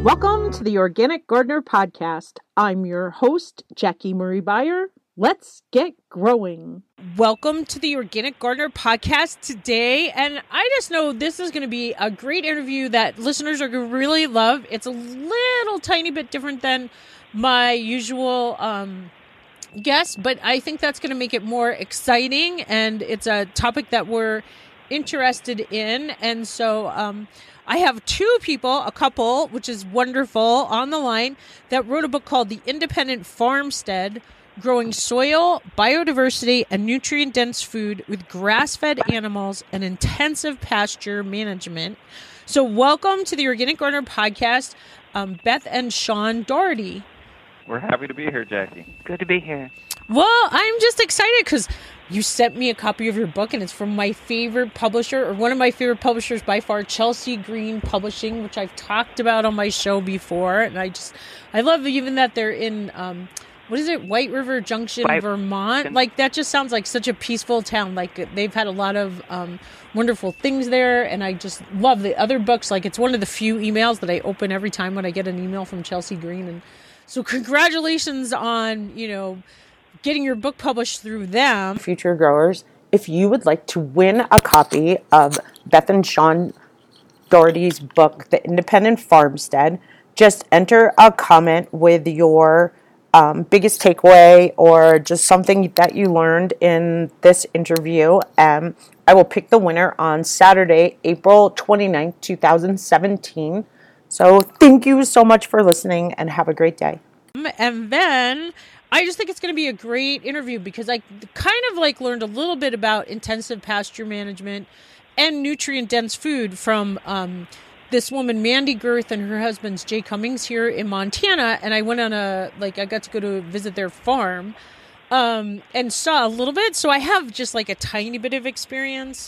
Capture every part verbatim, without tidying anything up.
Welcome to the Organic Gardener Podcast. I'm your host, Jackie Marie Beyer. Let's get growing. Welcome to the Organic Gardener Podcast today. And I just know this is going to be a great interview that listeners are going to really love. It's a little tiny bit different than my usual um, guest, but I think that's going to make it more exciting. And it's a topic that we're interested in. And so um, I have two people, a couple, which is wonderful, on the line that wrote a book called The Independent Farmstead: Growing Soil, Biodiversity, and Nutrient-Dense Food with Grass-Fed Animals and Intensive Pasture Management. So welcome to the Organic Gardener Podcast, um, Beth and Sean Doherty. We're happy to be here, Jackie. Good to be here. Well, I'm just excited because you sent me a copy of your book, and it's from my favorite publisher, or one of my favorite publishers by far, Chelsea Green Publishing, which I've talked about on my show before. And I just, I love even that they're in, um, what is it, White River Junction, White Vermont? Like, that just sounds like such a peaceful town. Like, they've had a lot of um, wonderful things there, and I just love the other books. Like, it's one of the few emails that I open every time when I get an email from Chelsea Green. And so congratulations on, you know, getting your book published through them. Future growers, if you would like to win a copy of Beth and Sean Doherty's book, The Independent Farmstead, just enter a comment with your um, biggest takeaway or just something that you learned in this interview. And I will pick the winner on Saturday, April twenty-ninth, twenty seventeen. So thank you so much for listening and have a great day. And then I just think it's going to be a great interview because I kind of like learned a little bit about intensive pasture management and nutrient-dense food from um, this woman, Mandy Girth, and her husband's Jay Cummings here in Montana. And I went on a, like, I got to go to visit their farm um, and saw a little bit. So I have just like a tiny bit of experience.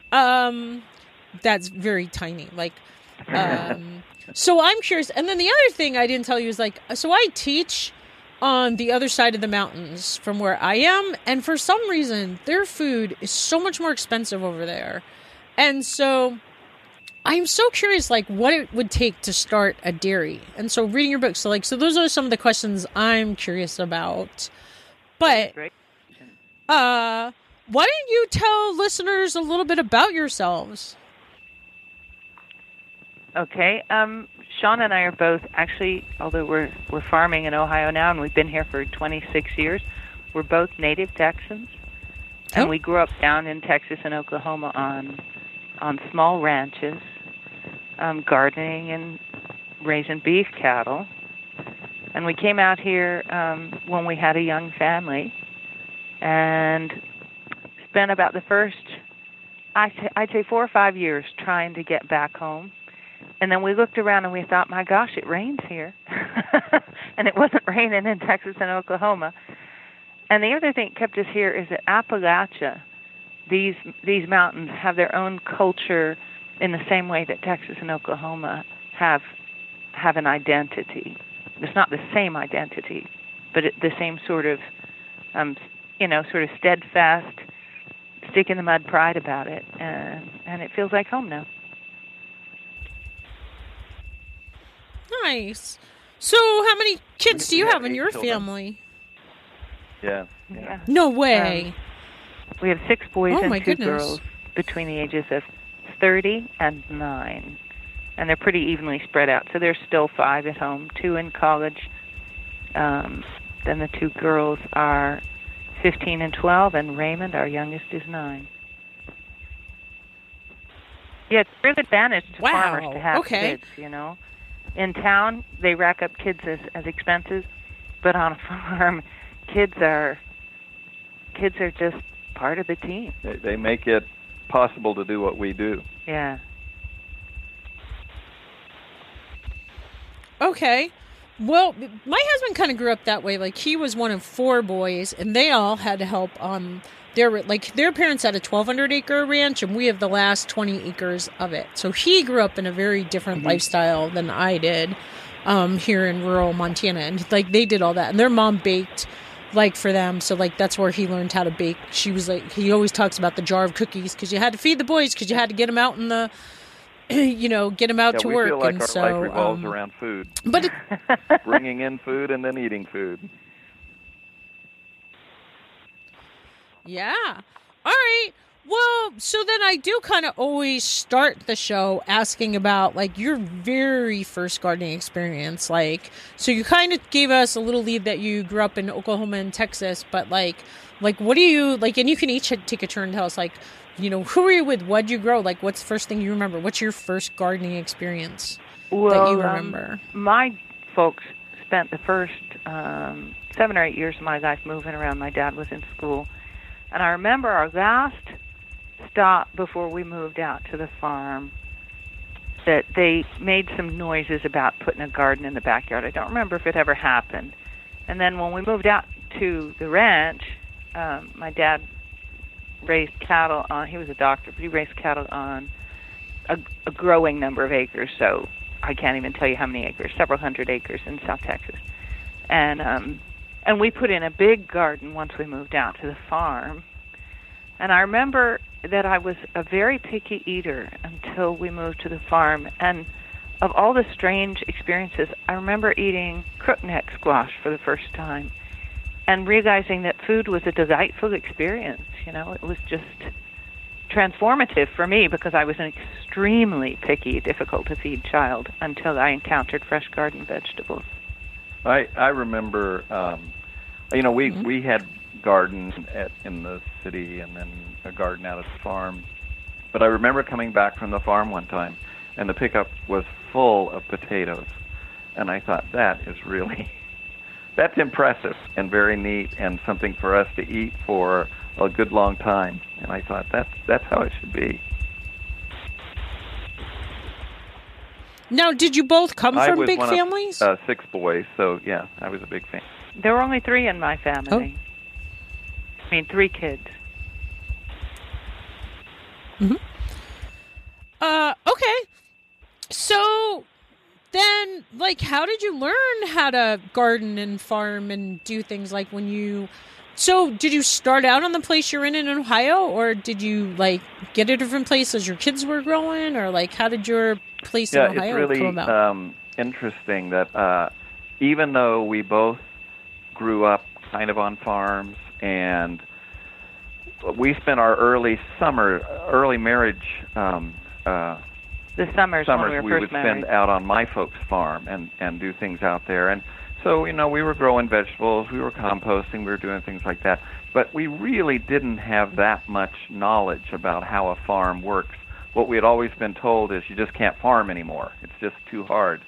Um, that's very tiny. Like, um, so I'm curious. And then the other thing I didn't tell you is like, so I teach on the other side of the mountains from where I am. And for some reason, their food is so much more expensive over there. And so I'm so curious, like, what it would take to start a dairy. And so reading your book, so like, so those are some of the questions I'm curious about. But uh, why don't you tell listeners a little bit about yourselves? Okay. Um, Sean and I are both actually, although we're we're farming in Ohio now, and we've been here for twenty-six years, we're both native Texans, and oh. we grew up down in Texas and Oklahoma on on small ranches, um, gardening and raising beef cattle. And we came out here um, when we had a young family, and spent about the first, I'd say, I'd say four or five years trying to get back home. And then we looked around and we thought, my gosh, it rains here. And it wasn't raining in Texas and Oklahoma. And the other thing that kept us here is that Appalachia, these these mountains have their own culture in the same way that Texas and Oklahoma have have an identity. It's not the same identity, but it, the same sort of, um, you know, sort of steadfast, stick in the mud pride about it. And, and it feels like home now. Nice. So how many kids do you have in your children. family? Yeah. Yeah. No way. Um, we have six boys Oh, and my two goodness. girls between the ages of thirty and nine. And they're pretty evenly spread out. So there's still five at home, two in college. Um, then the two girls are fifteen and twelve, and Raymond, our youngest, is nine. Yeah, it's a real advantage to Wow. farmers to have Okay. kids, you know. In town, they rack up kids as, as expenses, but on a farm, kids are kids are just part of the team. They, they make it possible to do what we do. Yeah. Okay. Well, my husband kind of grew up that way. Like, he was one of four boys, and they all had to help on their, like, their parents had a twelve hundred acre ranch, and we have the last twenty acres of it. So he grew up in a very different mm-hmm. lifestyle than I did um, here in rural Montana. And, like, they did all that. And their mom baked, like, for them. So, like, that's where he learned how to bake. She was, like, he always talks about the jar of cookies because you had to feed the boys because you had to get them out in the you know, get them out Yeah, to we work. feel like and our so, life revolves um, around food. But it, Bringing in food and then eating food. yeah. All right. Well, so then I do kind of always start the show asking about like your very first gardening experience. Like, so you kind of gave us a little lead that you grew up in Oklahoma and Texas, but like, like what do you like? And you can each take a turn and tell us like, you know, who were you with? What'd you grow? Like, what's the first thing you remember? What's your first gardening experience well, that you remember? Um, my folks spent the first um, seven or eight years of my life moving around. My dad was in school. And I remember our last stop before we moved out to the farm that they made some noises about putting a garden in the backyard. I don't remember if it ever happened. And then when we moved out to the ranch, um, my dad raised cattle on, he was a doctor, but he raised cattle on a, a growing number of acres. So I can't even tell you how many acres, several hundred acres in South Texas. And, um, and we put in a big garden once we moved out to the farm. And I remember that I was a very picky eater until we moved to the farm. And of all the strange experiences, I remember eating crookneck squash for the first time and realizing that food was a delightful experience. You know, it was just transformative for me because I was an extremely picky, difficult-to-feed child until I encountered fresh garden vegetables. I I remember, um, you know, we Mm-hmm. we had gardens at, in the city and then a garden out at the farm. But I remember coming back from the farm one time, and the pickup was full of potatoes. And I thought, that is really, that's impressive and very neat and something for us to eat for a good long time. And I thought, that's, that's how it should be. Now, did you both come I from was big one families? Of, uh, six boys, so yeah, I was a big fan. There were only three in my family. Oh. I mean, three kids. Mm-hmm. Uh, okay. So then, like, how did you learn how to garden and farm and do things like when you... So did you start out on the place you're in in Ohio, or did you, like, get a different place as your kids were growing, or, like, how did your place yeah, in Ohio it's really come about? um, interesting that uh, even though we both grew up kind of on farms, and we spent our early summer, early marriage um, uh, The summers, summers when we were we first would married. spend out on my folks' farm and, and do things out there. And so, you know, we were growing vegetables, we were composting, we were doing things like that. But we really didn't have that much knowledge about how a farm works. What we had always been told is you just can't farm anymore. It's just too hard.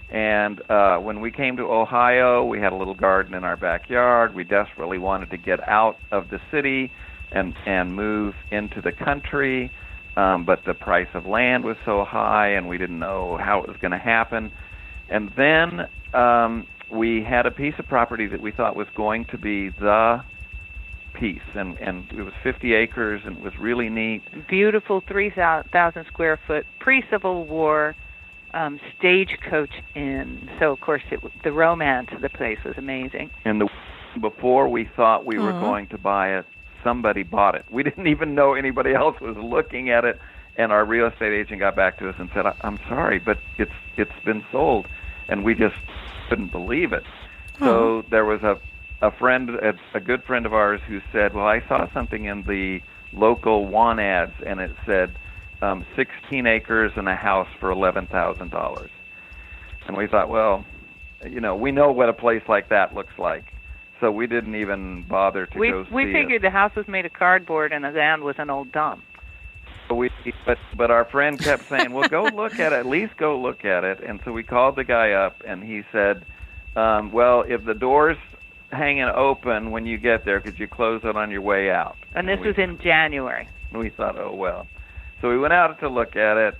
And uh, when we came to Ohio, we had a little garden in our backyard. We desperately wanted to get out of the city and, and move into the country. Um, but the price of land was so high, and we didn't know how it was going to happen. And then um, we had a piece of property that we thought was going to be the piece, and, and it was fifty acres, and it was really neat. Beautiful three thousand square foot pre-Civil War um, stagecoach inn. So, of course, it, the romance of the place was amazing. And the, before we thought we were Aw. going to buy it, somebody bought it. We didn't even know anybody else was looking at it, and our real estate agent got back to us and said, I'm sorry, but it's it's been sold. And we just couldn't believe it. So there was a, a friend, a, a good friend of ours who said, well, I saw something in the local want ads, and it said um, sixteen acres and a house for eleven thousand dollars. And we thought, well, you know, we know what a place like that looks like. So we didn't even bother to We go see we it. figured the house was made of cardboard and the land was an old dump. So we, but but our friend kept saying, well, go look at it. At least go look at it. And so we called the guy up, and he said, um, well, if the door's hanging open when you get there, could you close it on your way out? And this we, was in January. we thought, oh, well. So we went out to look at it,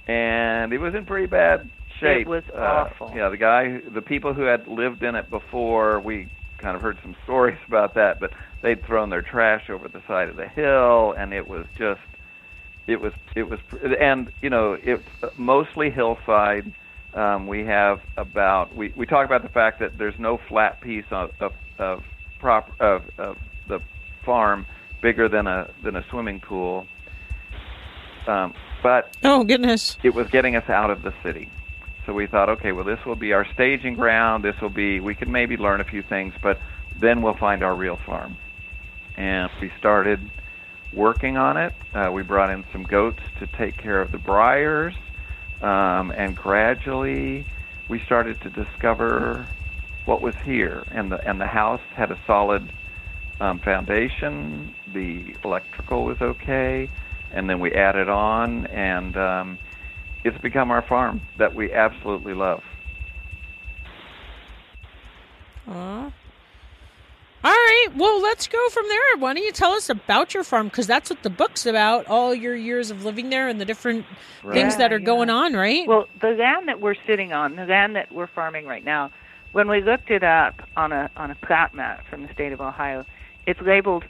and it was in pretty bad shape. It was Uh, awful. Yeah, the guy, the people who had lived in it before, we kind of heard some stories about that, but they'd thrown their trash over the side of the hill, and it was just, it was, it was, and, you know, it's mostly hillside. Um, we have about, we, we talk about the fact that there's no flat piece of, of, of, prop, of, of the farm bigger than a, than a swimming pool. Um, but Oh, goodness. it was getting us out of the city. So we thought, okay, well, this will be our staging ground. This will be, we can maybe learn a few things, but then we'll find our real farm. And we started working on it. Uh, we brought in some goats to take care of the briars, um, and gradually we started to discover what was here. And the and the house had a solid um, foundation. The electrical was okay, and then we added on, and um, it's become our farm that we absolutely love. Aw. All right, well, let's go from there. Why don't you tell us about your farm? Because that's what the book's about, all your years of living there and the different Right. things that are Yeah, going yeah. on, right? Well, the land that we're sitting on, the land that we're farming right now, when we looked it up on a on a plat map from the state of Ohio, it's labeled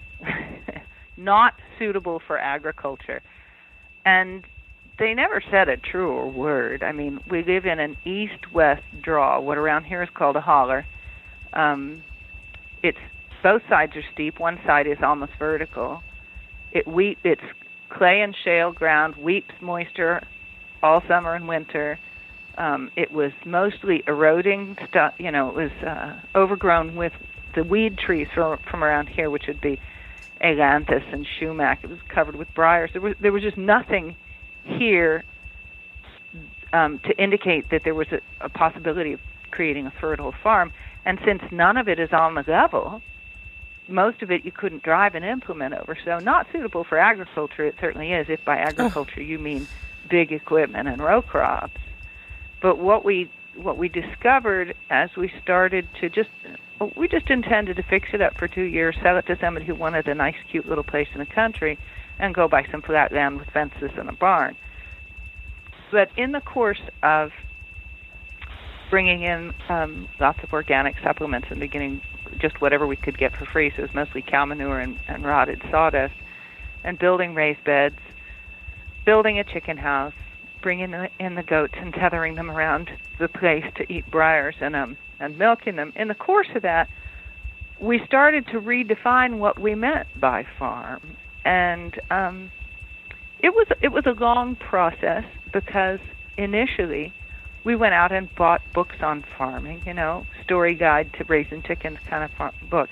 not suitable for agriculture. And they never said a truer word. I mean, we live in an east-west draw, what around here is called a holler. Um, it's both sides are steep. One side is almost vertical. It weep. It's clay and shale ground, weeps moisture all summer and winter. Um, it was mostly eroding stuff. You know, it was uh, overgrown with the weed trees from from around here, which would be ailanthus and sumac. It was covered with briars. There was there was just nothing here um, to indicate that there was a, a possibility of creating a fertile farm. And since none of it is on the level, most of it you couldn't drive an implement over. So not suitable for agriculture, it certainly is, if by agriculture you mean big equipment and row crops. But what we what we discovered as we started to just, we just intended to fix it up for two years, sell it to somebody who wanted a nice, cute little place in the country, and go buy some flat land with fences and a barn. But in the course of bringing in um, lots of organic supplements and beginning just whatever we could get for free, so it was mostly cow manure and, and rotted sawdust, and building raised beds, building a chicken house, bringing in the goats and tethering them around the place to eat briars and um and milking them. In the course of that, we started to redefine what we meant by farm, and um, it was it was a long process because initially we went out and bought books on farming, you know, Story Guide to Raising Chickens kind of farm books.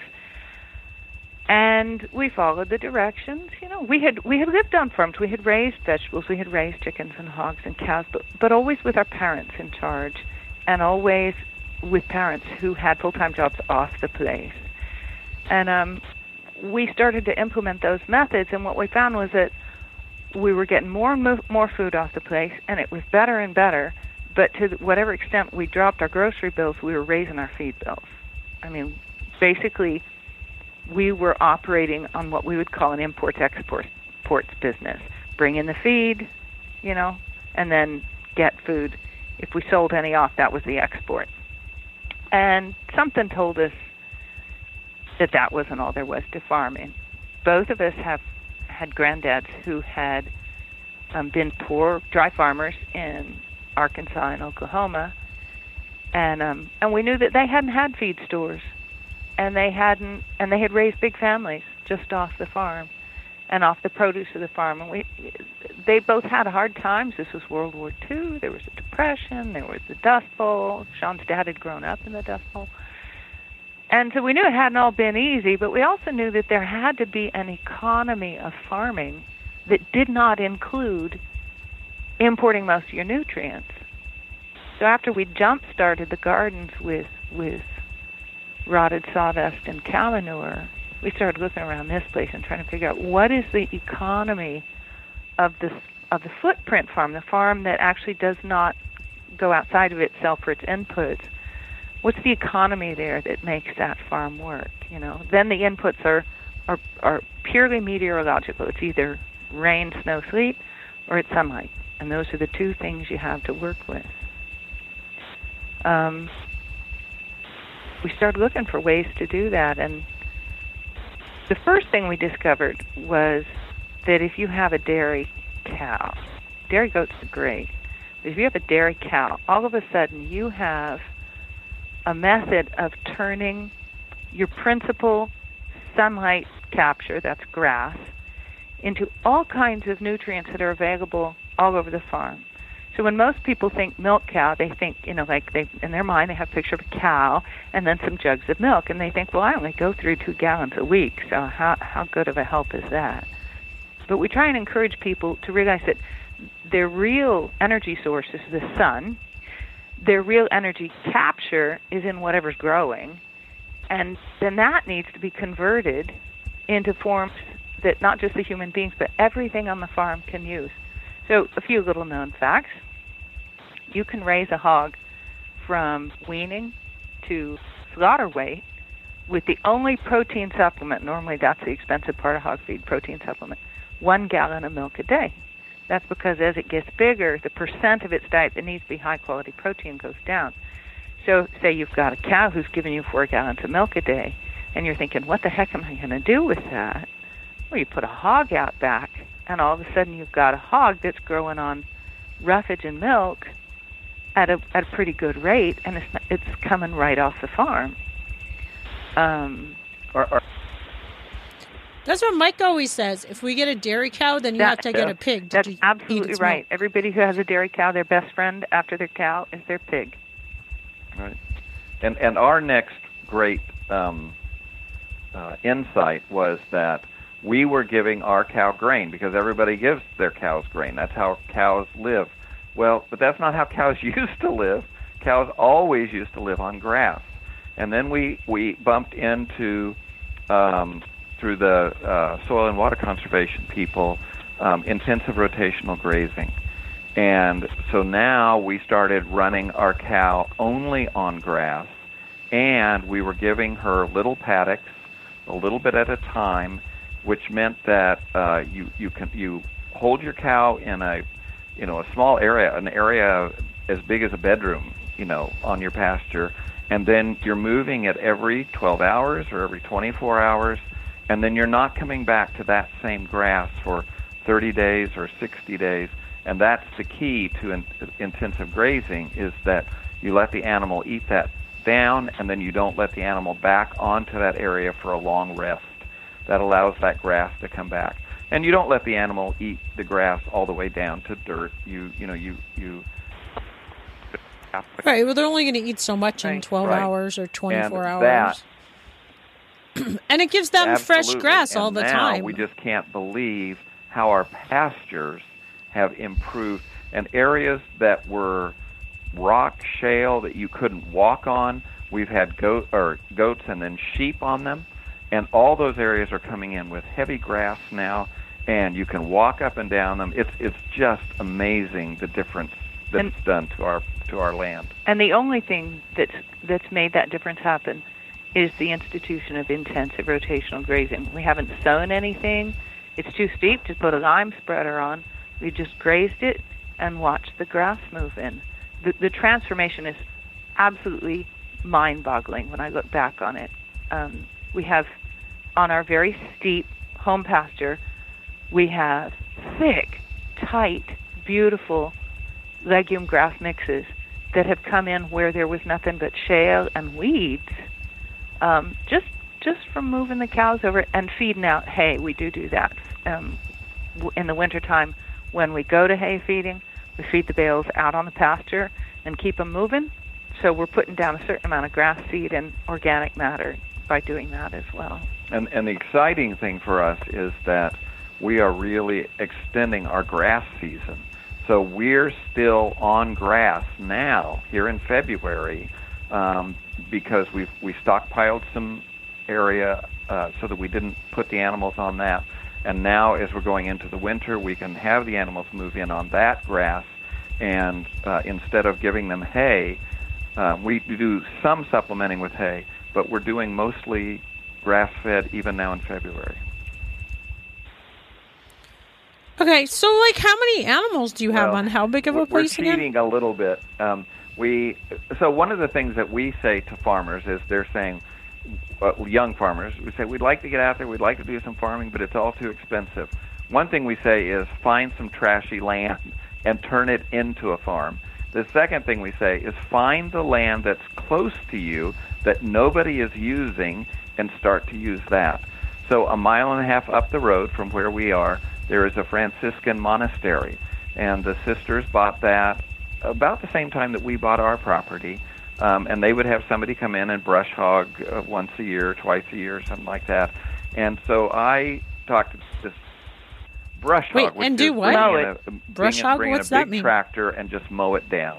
And we followed the directions. You know, we had we had lived on farms. We had raised vegetables. We had raised chickens and hogs and cows, but, but always with our parents in charge, and always with parents who had full-time jobs off the place. And um, we started to implement those methods, and what we found was that we were getting more and mo- more food off the place, and it was better and better. But to whatever extent we dropped our grocery bills, we were raising our feed bills. I mean, basically, we were operating on what we would call an import-export business. Bring in the feed, you know, and then get food. If we sold any off, that was the export. And something told us that that wasn't all there was to farming. Both of us have had granddads who had um, been poor, dry farmers in Arkansas and Oklahoma, and um, and we knew that they hadn't had feed stores, and they hadn't, and they had raised big families just off the farm, and off the produce of the farm. And we, they both had hard times. This was World War Two. There was a depression. There was the Dust Bowl. Sean's dad had grown up in the Dust Bowl, and so we knew it hadn't all been easy. But we also knew that there had to be an economy of farming that did not include importing most of your nutrients. So after we jump-started the gardens with with rotted sawdust and cow manure, we started looking around this place and trying to figure out what is the economy of this of the footprint farm, the farm that actually does not go outside of itself for its inputs. What's the economy there that makes that farm work? You know, then the inputs are are, are purely meteorological. It's either rain, snow, sleet, or it's sunlight. And those are the two things you have to work with. Um, we started looking for ways to do that. And the first thing we discovered was that if you have a dairy cow, dairy goats are great, but if you have a dairy cow, all of a sudden you have a method of turning your principal sunlight capture, that's grass, into all kinds of nutrients that are available all over the farm. So when most people think milk cow, they think, you know, like they in their mind they have a picture of a cow and then some jugs of milk, and they think, well, I only go through two gallons a week, so how how good of a help is that? But we try and encourage people to realize that their real energy source is the sun. Their real energy capture is in whatever's growing, and then that needs to be converted into forms that not just the human beings, but everything on the farm can use. So a few little known facts. You can raise a hog from weaning to slaughter weight with the only protein supplement, normally that's the expensive part of hog feed, protein supplement, one gallon of milk a day. That's because as it gets bigger, the percent of its diet that needs to be high-quality protein goes down. So say you've got a cow who's giving you four gallons of milk a day, and you're thinking, what the heck am I going to do with that? Well, you put a hog out back, and all of a sudden you've got a hog that's growing on roughage and milk at a at a pretty good rate, and it's it's coming right off the farm. Um, or, or, That's what Mike always says. If we get a dairy cow, then you that, have to get a pig. Did That's you absolutely eat its right. milk? Everybody who has a dairy cow, their best friend after their cow is their pig. right. And and our next great um, uh, insight was that we were giving our cow grain because everybody gives their cows grain. That's how cows live. Well, but that's not how cows used to live. Cows always used to live on grass. And then we, we bumped into, um, through the uh, soil and water conservation people, um, intensive rotational grazing. And so now we started running our cow only on grass, and we were giving her little paddocks, a little bit at a time, which meant that uh, you you can you hold your cow in a you know a small area, an area as big as a bedroom, you know, on your pasture, and then you're moving it every twelve hours or every twenty-four hours, and then you're not coming back to that same grass for thirty days or sixty days. And that's the key to in, intensive grazing, is that you let the animal eat that down, and then you don't let the animal back onto that area for a long rest. That allows that grass to come back. And you don't let the animal eat the grass all the way down to dirt. You you know, you... you Right, well, they're only going to eat so much in Right. twelve Right. hours or twenty-four and hours. That, And it gives them fresh absolutely. grass and all the now time. we just can't believe how our pastures have improved. And areas that were rock shale that you couldn't walk on, we've had goat or goats and then sheep on them. And all those areas are coming in with heavy grass now, and you can walk up and down them. It's it's just amazing the difference that's And- done to our to our land. And the only thing that's that's made that difference happen is the institution of intensive rotational grazing. We haven't sown anything. It's too steep to put a lime spreader on. We just grazed it and watched the grass move in. The, the transformation is absolutely mind-boggling when I look back on it. Um, we have, on our very steep home pasture, we have thick, tight, beautiful legume grass mixes that have come in where there was nothing but shale and weeds, um, just just from moving the cows over and feeding out hay. We do do that. Um, w- in the wintertime, when we go to hay feeding, we feed the bales out on the pasture and keep them moving. So we're putting down a certain amount of grass seed and organic matter by doing that as well. And and the exciting thing for us is that we are really extending our grass season. So we're still on grass now here in February um, because we've we stockpiled some area uh, so that we didn't put the animals on that. And now as we're going into the winter, we can have the animals move in on that grass, and uh, instead of giving them hay, uh, we do some supplementing with hay, but we're doing mostly grass-fed even now in February. Okay, so like how many animals do you have Well, on how big of a we're- place We're again? cheating a little bit. Um, we so one of the things that we say to farmers is they're saying, uh, young farmers, we say we'd like to get out there, we'd like to do some farming, but it's all too expensive. One thing we say is find some trashy land and turn it into a farm. The second thing we say is find the land that's close to you that nobody is using and start to use that. So a mile and a half up the road from where we are, there is a Franciscan monastery. and the sisters bought that about the same time that we bought our property. Um, and they would have somebody come in and brush hog uh, once a year, twice a year, something like that. And so I talked to this brush Wait, hog, which and is do what? bringing Mow in a, Brush bringing, hog? bringing What's a that big mean? tractor and just mow it down.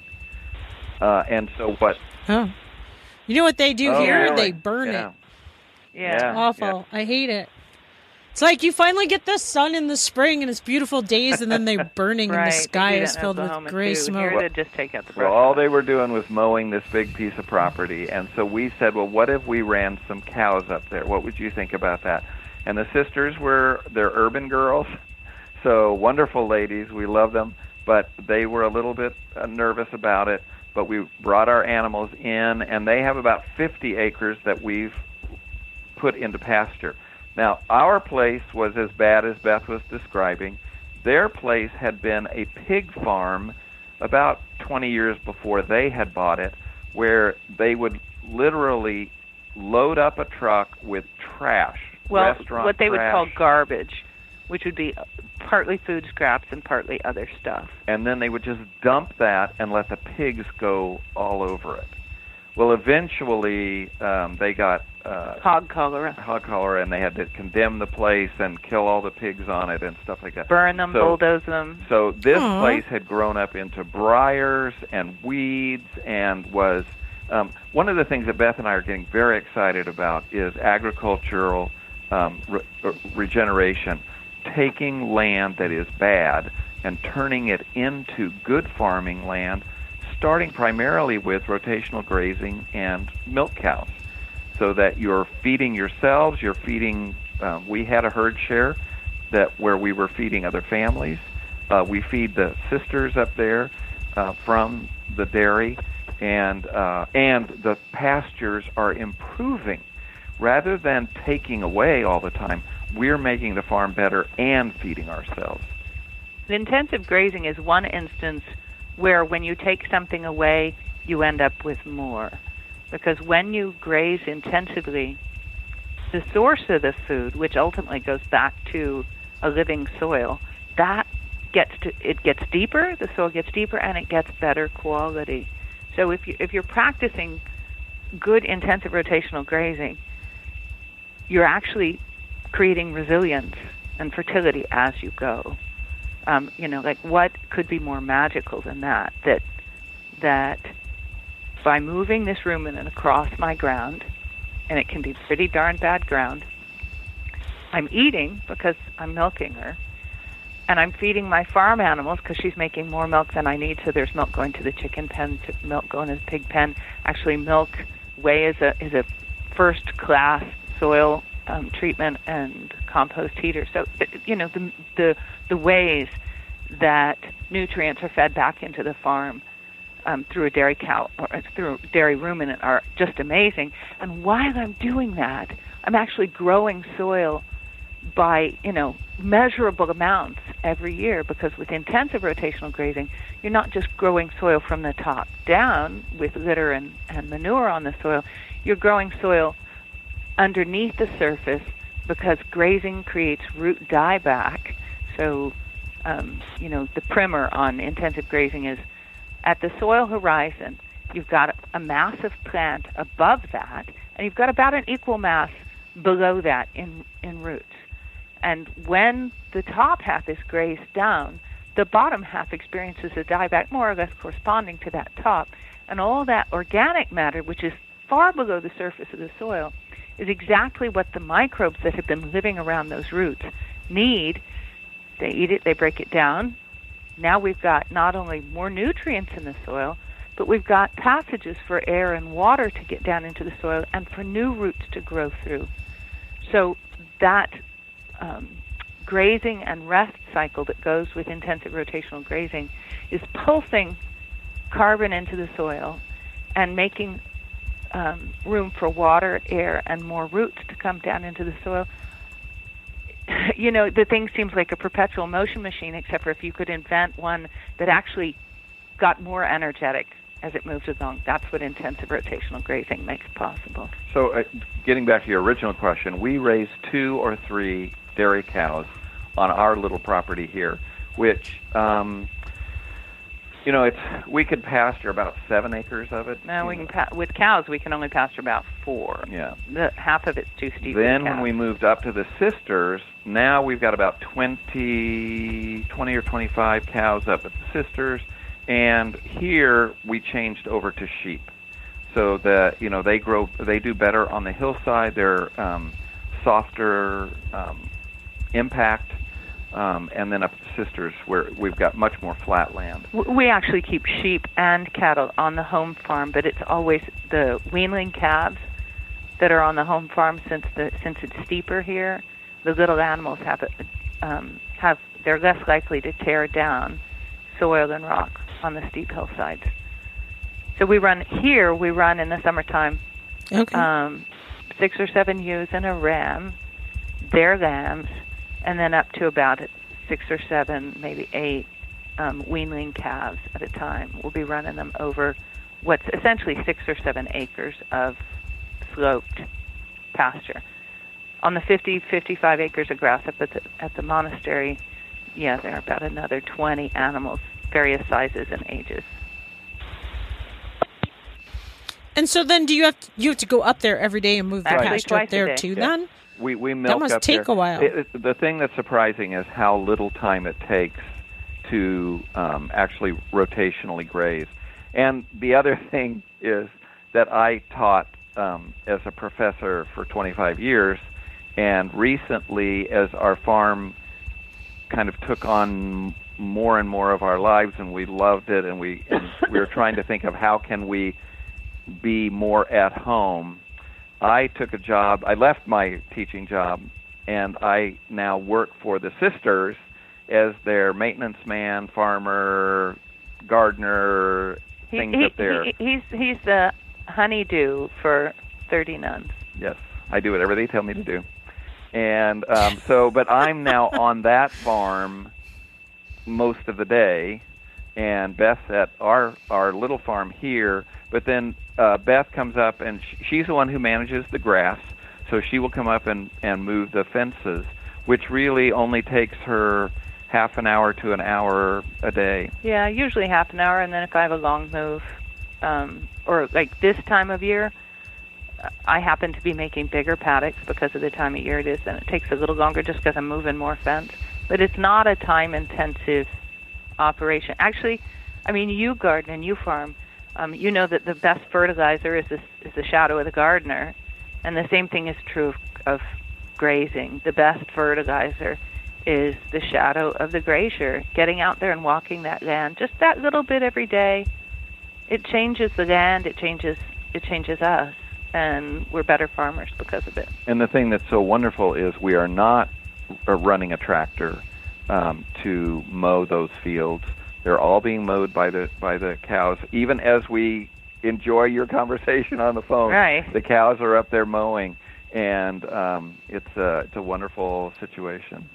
Uh, and so what? Oh. You know what they do Oh, here? really? They burn Yeah. it. Yeah. Yeah. Awful. I hate it. It's like you finally get the sun in the spring and it's beautiful days, and then they're burning Right. and the they sky do that is in filled with Oklahoma, gray too. smoke. Here they just take out the brush Well, all hog. they were doing was mowing this big piece of property. And so we said, well, what if we ran some cows up there? What would you think about that? And the sisters were, they're urban girls, so wonderful ladies. We love them. But they were a little bit uh, nervous about it. But we brought our animals in, and they have about fifty acres that we've put into pasture. Now, our place was as bad as Beth was describing. Their place had been a pig farm about twenty years before they had bought it, where they would literally load up a truck with trash, well, restaurant what they would trash, call garbage, which would be partly food scraps and partly other stuff. and then they would just dump that and let the pigs go all over it. Well, eventually um, they got uh, Hog cholera. hog cholera, and they had to condemn the place and kill all the pigs on it and stuff like that. Burn them, So- bulldoze them. So this Aw. place had grown up into briars and weeds, and was um, one of the things that Beth and I are getting very excited about is agricultural um, re- re- regeneration, taking land that is bad and turning it into good farming land, starting primarily with rotational grazing and milk cows, so that you're feeding yourselves, you're feeding, uh, we had a herd share that where we were feeding other families. Uh, we feed the sisters up there uh, from the dairy, and uh, and the pastures are improving. Rather than taking away all the time, we're making the farm better and feeding ourselves. The intensive grazing is one instance where when you take something away, you end up with more. Because when you graze intensively, the source of the food, which ultimately goes back to a living soil, that gets to, it gets deeper, the soil gets deeper, and it gets better quality. So if you if you're practicing good intensive rotational grazing, you're actually creating resilience and fertility as you go. Um, you know, like what could be more magical than that? That that by moving this ruminant across my ground, and it can be pretty darn bad ground, I'm eating because I'm milking her, and I'm feeding my farm animals because she's making more milk than I need, so there's milk going to the chicken pen, to milk going to the pig pen. Actually, milk whey is a is a first class soil um, treatment and compost heater. So you know the the the ways that nutrients are fed back into the farm um, through a dairy cow or through a dairy ruminant are just amazing. And while I'm doing that, I'm actually growing soil by, you know, measurable amounts every year, because with intensive rotational grazing, you're not just growing soil from the top down with litter and, and manure on the soil. You're growing soil underneath the surface because grazing creates root dieback. So, um, you know, the primer on intensive grazing is at the soil horizon, you've got a massive plant above that, and you've got about an equal mass below that in, in roots. And when the top half is grazed down, the bottom half experiences a dieback more or less corresponding to that top. And all that organic matter, which is far below the surface of the soil, is exactly what the microbes that have been living around those roots need. They eat it, they break it down. Now we've got not only more nutrients in the soil, but we've got passages for air and water to get down into the soil and for new roots to grow through. So that um, grazing and rest cycle that goes with intensive rotational grazing is pulsing carbon into the soil and making um, room for water, air, and more roots to come down into the soil. You know, the thing seems like a perpetual motion machine, except for if you could invent one that actually got more energetic as it moves along. That's what intensive rotational grazing makes possible. So uh, getting back to your original question, we raise two or three dairy cows on our little property here. which, um, you know, it's we could pasture about seven acres of it. No, we can pa- with cows we can only pasture about four. Yeah. The, half of it's too steep. Then with when cows. we moved up to the sisters, now we've got about twenty, twenty or twenty-five cows up at the sisters, and here we changed over to sheep. So that, you know, they grow, they do better on the hillside. They're um, softer um, impact, um, and then up at the sisters where we've got much more flat land. We actually keep sheep and cattle on the home farm, but it's always the weanling calves that are on the home farm. Since the since it's steeper here, the little animals have um, have they're less likely to tear down soil and rock on the steep hillsides. So we run here. We run in the summertime. Okay. Um, six or seven ewes and a ram, their lambs, and then up to about six or seven, maybe eight um, weanling calves at a time. We'll be running them over what's essentially six or seven acres of sloped pasture. On the fifty, fifty-five acres of grass up at the, at the monastery, yeah, there are about another twenty animals, various sizes and ages. And so then, do you have to, you have to go up there every day and move the Actually, pasture twice up a there day. too? Yeah. Then We we milk must up take there. a while. It, it, the thing that's surprising is how little time it takes to um, actually rotationally graze. And the other thing is that I taught um, as a professor for twenty-five years, and recently, as our farm kind of took on more and more of our lives, and we loved it, and we and we were trying to think of how can we be more at home. I took a job, I left my teaching job, and I now work for the sisters as their maintenance man, farmer, gardener, He, things he, up there. he, he's he's the honeydew for thirty nuns. Yes, I do whatever they tell me to do. And um, so, but I'm now on that farm most of the day, and Beth's at our, our little farm here, but then uh, Beth comes up, and sh- she's the one who manages the grass, so she will come up and, and move the fences, which really only takes her half an hour to an hour a day. Yeah, usually half an hour, and then if I have a long move, um, or like this time of year, I happen to be making bigger paddocks because of the time of year it is, and it takes a little longer just because I'm moving more fence. But it's not a time-intensive operation. Actually, I mean, you garden and you farm. Um, you know that the best fertilizer is, this, is the shadow of the gardener, and the same thing is true of, of grazing. The best fertilizer is the shadow of the grazier. Getting out there and walking that land, just that little bit every day, it changes the land. It changes. It changes us, and we're better farmers because of it. And the thing that's so wonderful is we are not uh, running a tractor um, to mow those fields. They're all being mowed by the by the cows. Even as we enjoy your conversation on the phone, Right. the cows are up there mowing, and um, it's a it's a wonderful situation.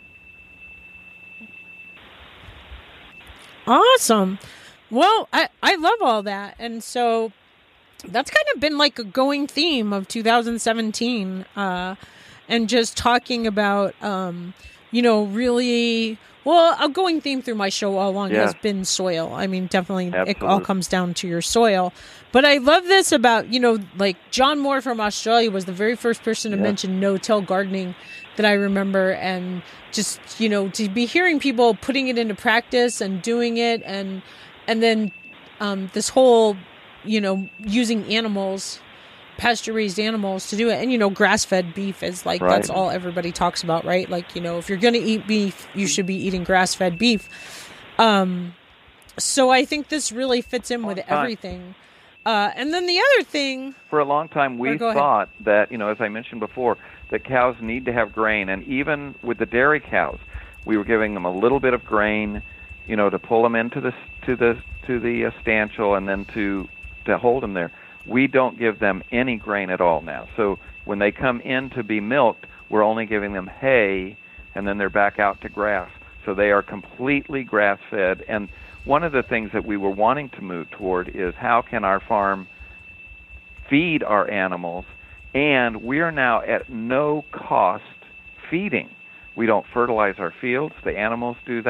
Awesome. Well, I, I love all that. And so that's kind of been like a going theme of two thousand seventeen. Uh, and just talking about, um, you know, really, well, a going theme through my show all along Yes. has been soil. I mean, definitely it all Absolutely. comes down to your soil. But I love this about, you know, like John Moore from Australia was the very first person to Yeah. mention no-till gardening that I remember, and just, you know, to be hearing people putting it into practice and doing it, and and then um, this whole, you know, using animals, pasture-raised animals to do it. And, you know, grass-fed beef is like, Right. that's all everybody talks about, right? Like, you know, if you're going to eat beef, you should be eating grass-fed beef. Um, so I think this really fits in with Right. everything. Uh, and then the other thing... For a long time, we Or go ahead. thought that, you know, as I mentioned before, that cows need to have grain. And even with the dairy cows, we were giving them a little bit of grain, you know, to pull them into the to the to the uh, stanchial and then to to hold them there. We don't give them any grain at all now. So when they come in to be milked, we're only giving them hay, and then they're back out to grass. So they are completely grass-fed. And one of the things that we were wanting to move toward is how can our farm feed our animals, and we are now at no cost feeding. We don't fertilize our fields. The animals do that.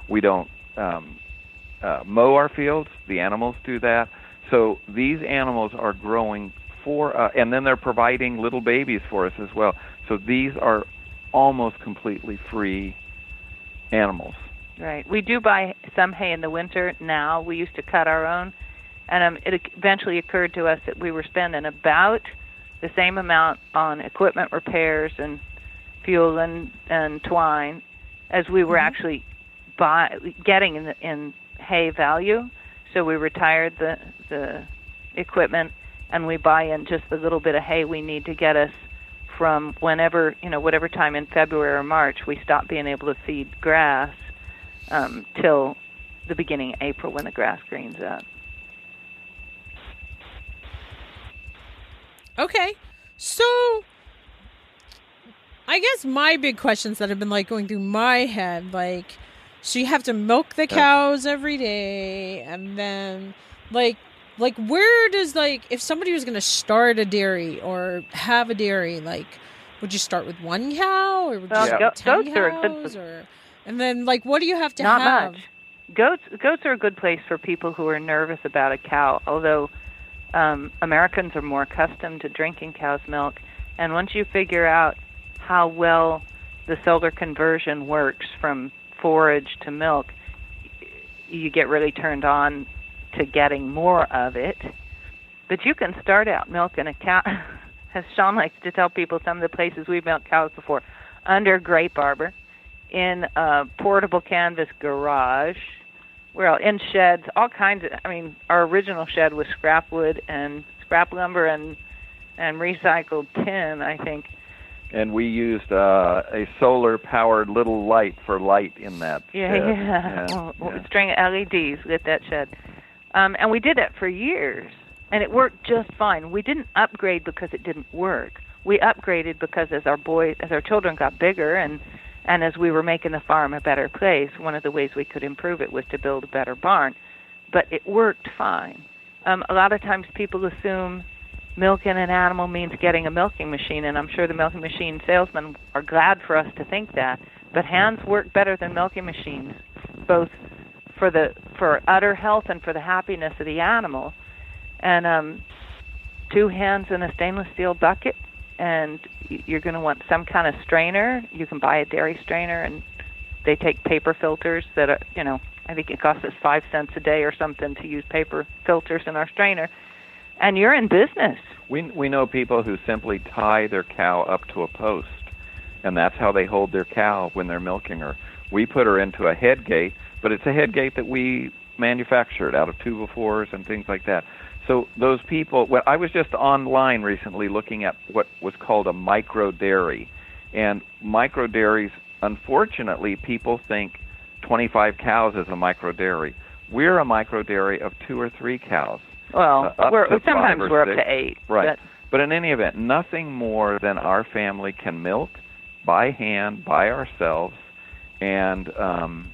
We don't um, uh, mow our fields. The animals do that. So these animals are growing for, uh, and then they're providing little babies for us as well. So these are almost completely free animals. Right. We do buy some hay in the winter now. We used to cut our own, and um, it eventually occurred to us that we were spending about the same amount on equipment repairs and fuel and, and twine as we were mm-hmm. actually buy, getting in, the, in hay value. So we retired the the equipment, and we buy in just the little bit of hay we need to get us from whenever, you know, whatever time in February or March we stop being able to feed grass um, till the beginning of April when the grass greens up. Okay, so I guess my big questions that have been like going through my head, like, so you have to milk the cows every day, and then like, like where does like if somebody was going to start a dairy or have a dairy, like, would you start with one cow or would you well, start go- with ten goats are a cows, good, or and then like what do you have to not have? much. Goats goats are a good place for people who are nervous about a cow, although um, Americans are more accustomed to drinking cow's milk, and once you figure out how well the solar conversion works from forage to milk, you get really turned on to getting more of it. But you can start out milking a cow, as Sean likes to tell people, some of the places we've milked cows before, under grape arbor, in a portable canvas garage, well, in sheds, all kinds of, I mean, our original shed was scrap wood and scrap lumber and, and recycled tin, I think. And we used uh, a solar-powered little light for light in that yeah, shed. Yeah, yeah. well, yeah. A string of L E Ds lit that shed. Um, and we did that for years, and it worked just fine. We didn't upgrade because it didn't work. We upgraded because as our boys, as our children got bigger, and and as we were making the farm a better place, one of the ways we could improve it was to build a better barn. But it worked fine. Um, a lot of times people assume milking an animal means getting a milking machine, and I'm sure the milking machine salesmen are glad for us to think that. But hands work better than milking machines, both for the for udder health and for the happiness of the animal. And um, two hands in a stainless steel bucket, and you're going to want some kind of strainer. You can buy a dairy strainer, and they take paper filters that are, you know, I think it costs us five cents a day or something to use paper filters in our strainer. And you're in business. We we know people who simply tie their cow up to a post, and that's how they hold their cow when they're milking her. We put her into a head gate, but it's a head gate that we manufactured out of two by fours and things like that. So those people, well, I was just online recently looking at what was called a micro dairy, and micro dairies, unfortunately, people think twenty-five cows is a micro dairy. We're a micro dairy of two or three cows. Well, uh, we're, sometimes we're six. up to eight. Right. But, but in any event, nothing more than our family can milk by hand, by ourselves. And um,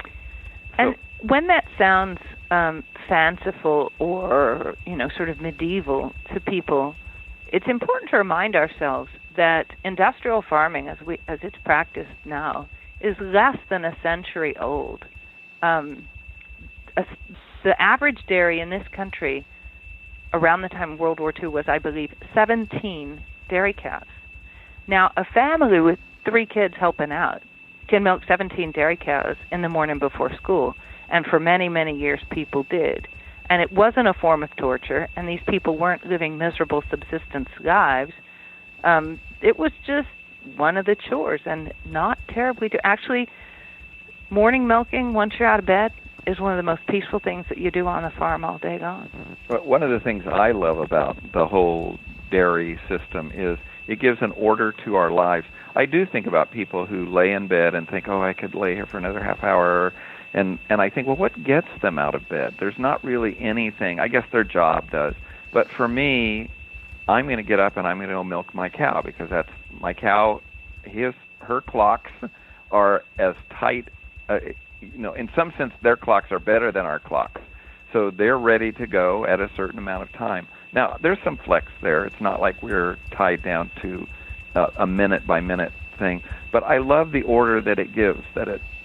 and so, when that sounds um, fanciful or, you know, sort of medieval to people, it's important to remind ourselves that industrial farming, as we as it's practiced now, is less than a century old. Um, a, The average dairy in this country around the time of World War Two was, I believe, seventeen dairy calves. Now, a family with three kids helping out can milk seventeen dairy cows in the morning before school, and for many, many years people did. And it wasn't a form of torture, and these people weren't living miserable subsistence lives. Um, it was just one of the chores, and not terribly... To, actually, morning milking, once you're out of bed, is one of the most peaceful things that you do on the farm all day long. One of the things I love about the whole dairy system is it gives an order to our lives. I do think about people who lay in bed and think, oh, I could lay here for another half hour. And, and I think, well, what gets them out of bed? There's not really anything. I guess their job does. But for me, I'm going to get up and I'm going to go milk my cow because that's my cow. His, her clocks are as tight uh, you know, in some sense, their clocks are better than our clocks. So they're ready to go at a certain amount of time. Now, there's some flex there. It's not like we're tied down to uh, a minute-by-minute thing. But I love the order that it gives, that at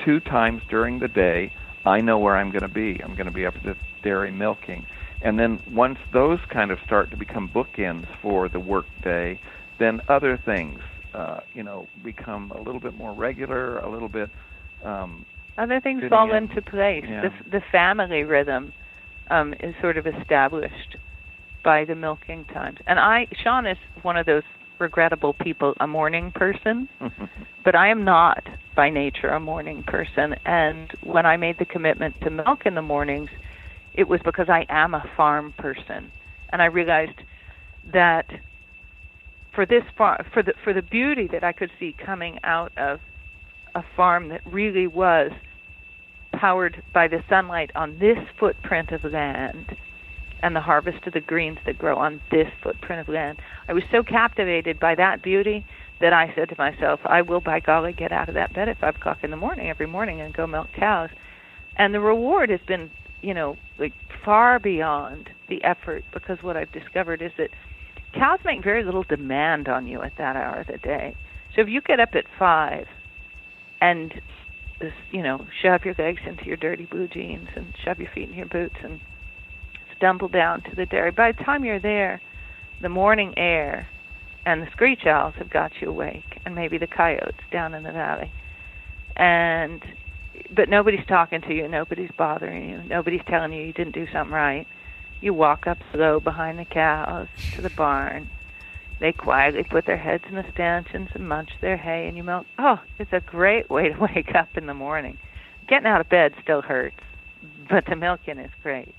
two times during the day, I know where I'm going to be. I'm going to be up at the dairy milking. And then once those kind of start to become bookends for the work day, then other things, uh, you know, become a little bit more regular, a little bit... Um, other things fall in. into place. Yeah. The, the family rhythm um, is sort of established by the milking times. And I, Sean is one of those regrettable people, a morning person, but I am not by nature a morning person. And when I made the commitment to milk in the mornings, it was because I am a farm person. And I realized that for this farm, for the for the beauty that I could see coming out of a farm that really was powered by the sunlight on this footprint of land and the harvest of the greens that grow on this footprint of land, I was so captivated by that beauty that I said to myself, I will, by golly, get out of that bed at five o'clock in the morning every morning and go milk cows. And the reward has been, you know, like far beyond the effort, because what I've discovered is that cows make very little demand on you at that hour of the day. So if you get up at five and, you know, shove your legs into your dirty blue jeans and shove your feet in your boots and stumble down to the dairy, by the time you're there, the morning air and the screech owls have got you awake, and maybe the coyotes down in the valley. And but nobody's talking to you, nobody's bothering you, nobody's telling you you didn't do something right. You walk up slow behind the cows to the barn. They quietly put their heads in the stanchions and munch their hay, and you milk. Oh, it's a great way to wake up in the morning. Getting out of bed still hurts, but the milking is great.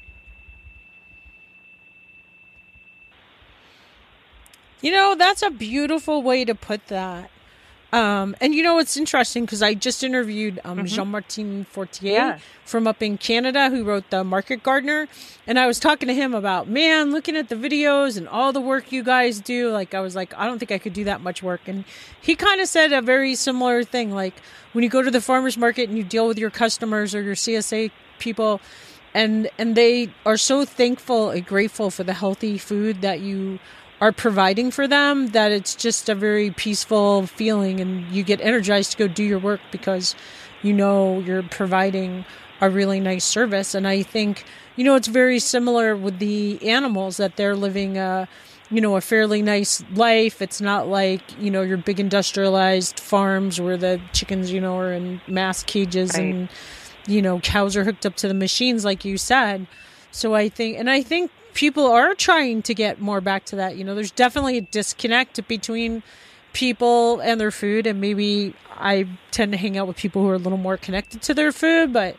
You know, that's a beautiful way to put that. Um, and, you know, it's interesting because I just interviewed um, mm-hmm. Jean-Martin Fortier yeah. from up in Canada, who wrote The Market Gardener. And I was talking to him about, man, looking at the videos and all the work you guys do. Like, I was like, I don't think I could do that much work. And he kind of said a very similar thing. Like, when you go to the farmer's market and you deal with your customers or your C S A people, and and they are so thankful and grateful for the healthy food that you are providing for them, that it's just a very peaceful feeling, and you get energized to go do your work because you know you're providing a really nice service. And I think, you know, it's very similar with the animals, that they're living a, you know, a fairly nice life. It's not like, you know, your big industrialized farms where the chickens, you know, are in mass cages right. and, you know, cows are hooked up to the machines, like you said. So I think, and I think people are trying to get more back to that. You know, there's definitely a disconnect between people and their food, and maybe I tend to hang out with people who are a little more connected to their food, but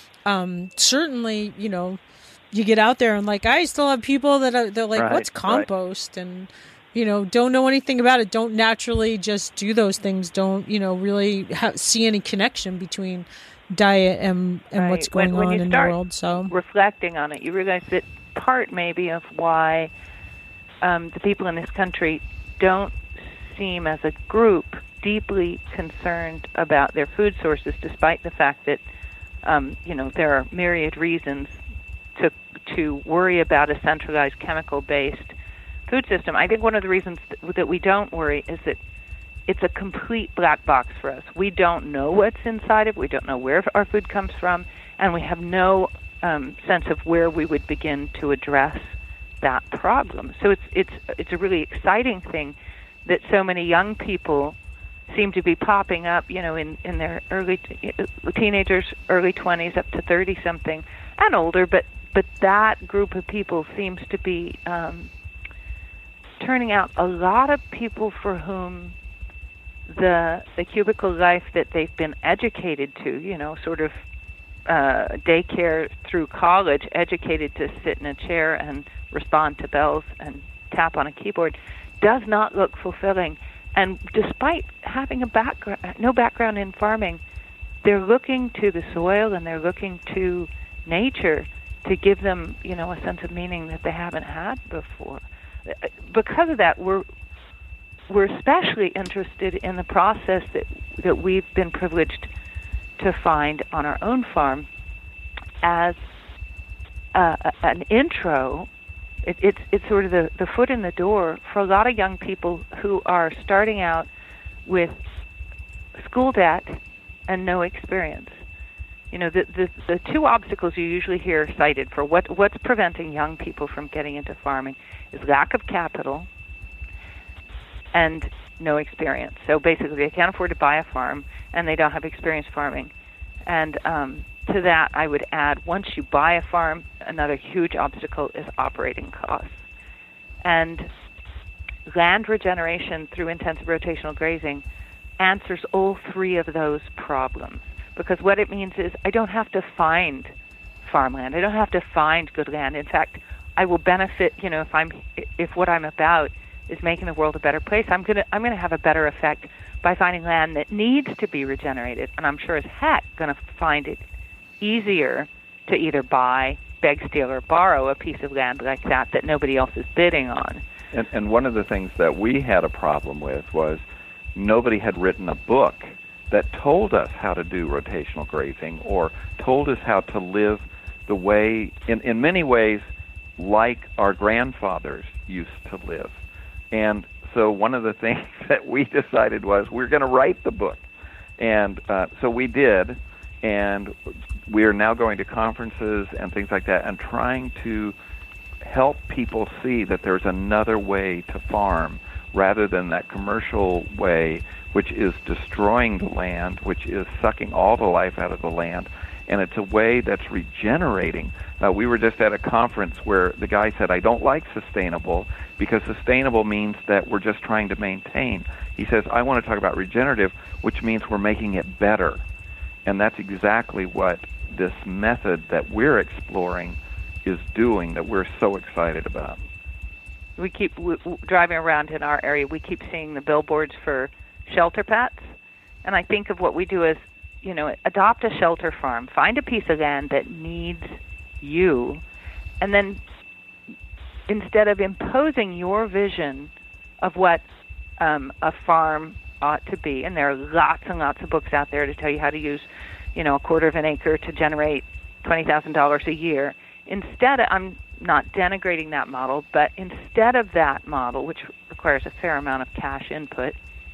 um, certainly, you know, you get out there and like, I still have people that are, they're like, right, what's compost? Right. And, you know, don't know anything about it. Don't naturally just do those things. Don't, you know, really ha- see any connection between diet and, and right. what's going when, when on in the world. So reflecting on it, you realize that part maybe of why um, the people in this country don't seem as a group deeply concerned about their food sources, despite the fact that um, you know, there are myriad reasons to to worry about a centralized chemical-based food system. I think one of the reasons th- that we don't worry is that it's a complete black box for us. We don't know what's inside it. We don't know where our food comes from, and we have no um, sense of where we would begin to address that problem. So it's it's it's a really exciting thing that so many young people seem to be popping up, you know, in, in their early t- teenagers, early twenties, up to thirty something, and older. But but that group of people seems to be um, turning out a lot of people for whom the the cubicle life that they've been educated to, you know, sort of uh, daycare through college, educated to sit in a chair and respond to bells and tap on a keyboard, does not look fulfilling. And despite having a background, no background in farming, they're looking to the soil and they're looking to nature to give them, you know, a sense of meaning that they haven't had before. Because of that, we're we're especially interested in the process that that we've been privileged to find on our own farm as uh, an intro. It, it's it's sort of the, the foot in the door for a lot of young people who are starting out with school debt and no experience. you know, the, the the two obstacles you usually hear cited for what what's preventing young people from getting into farming is lack of capital and no experience. So basically, they can't afford to buy a farm, and they don't have experience farming. And um, to that, I would add, once you buy a farm, another huge obstacle is operating costs. And land regeneration through intensive rotational grazing answers all three of those problems. Because what it means is I don't have to find farmland. I don't have to find good land. In fact, I will benefit, you know, if I'm if what I'm about is making the world a better place, I'm gonna I'm gonna have a better effect by finding land that needs to be regenerated. And I'm sure as heck gonna find it easier to either buy, beg, steal, or borrow a piece of land like that that nobody else is bidding on. And, and one of the things that we had a problem with was nobody had written a book that told us how to do rotational grazing or told us how to live the way, in, in many ways, like our grandfathers used to live. And so one of the things that we decided was we're going to write the book. And uh, so we did, and we are now going to conferences and things like that and trying to help people see that there's another way to farm rather than that commercial way, which is destroying the land, which is sucking all the life out of the land, and it's a way that's regenerating. Uh, we were just at a conference where the guy said, I don't like sustainable because sustainable means that we're just trying to maintain. He says, I want to talk about regenerative, which means we're making it better. And that's exactly what this method that we're exploring is doing, that we're so excited about. We keep w- w- driving around in our area. We keep seeing the billboards for shelter pets, and I think of what we do as, you know, adopt a shelter farm. Find a piece of land that needs you, and then instead of imposing your vision of what um, a farm ought to be, and there are lots and lots of books out there to tell you how to use, you know, a quarter of an acre to generate twenty thousand dollars a year. Instead, I'm not denigrating that model, but instead of that model, which requires a fair amount of cash input,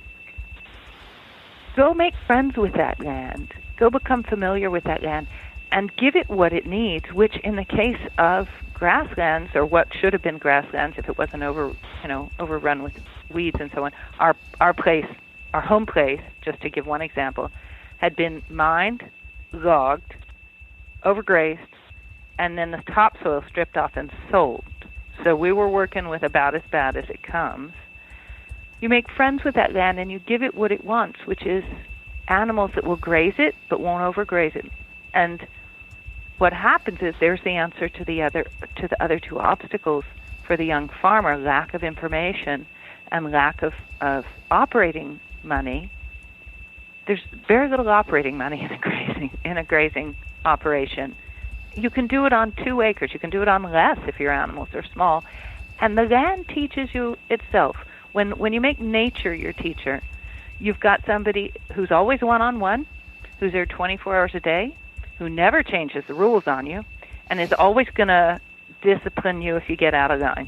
go make friends with that land. Go become familiar with that land and give it what it needs, which in the case of grasslands, or what should have been grasslands if it wasn't over, you know, overrun with weeds and so on, our our place, our home place, just to give one example, had been mined, logged, overgrazed, and then the topsoil stripped off and sold. So we were working with about as bad as it comes. You make friends with that land and you give it what it wants, which is animals that will graze it but won't overgraze it. And what happens is there's the answer to the other to the other two obstacles for the young farmer: lack of information and lack of, of operating money. There's very little operating money in a grazing in a grazing operation. You can do it on two acres. You can do it on less if your animals are small. And the land teaches you itself. When when you make nature your teacher, you've got somebody who's always one-on-one, who's there twenty-four hours a day, who never changes the rules on you, and is always going to discipline you if you get out of line.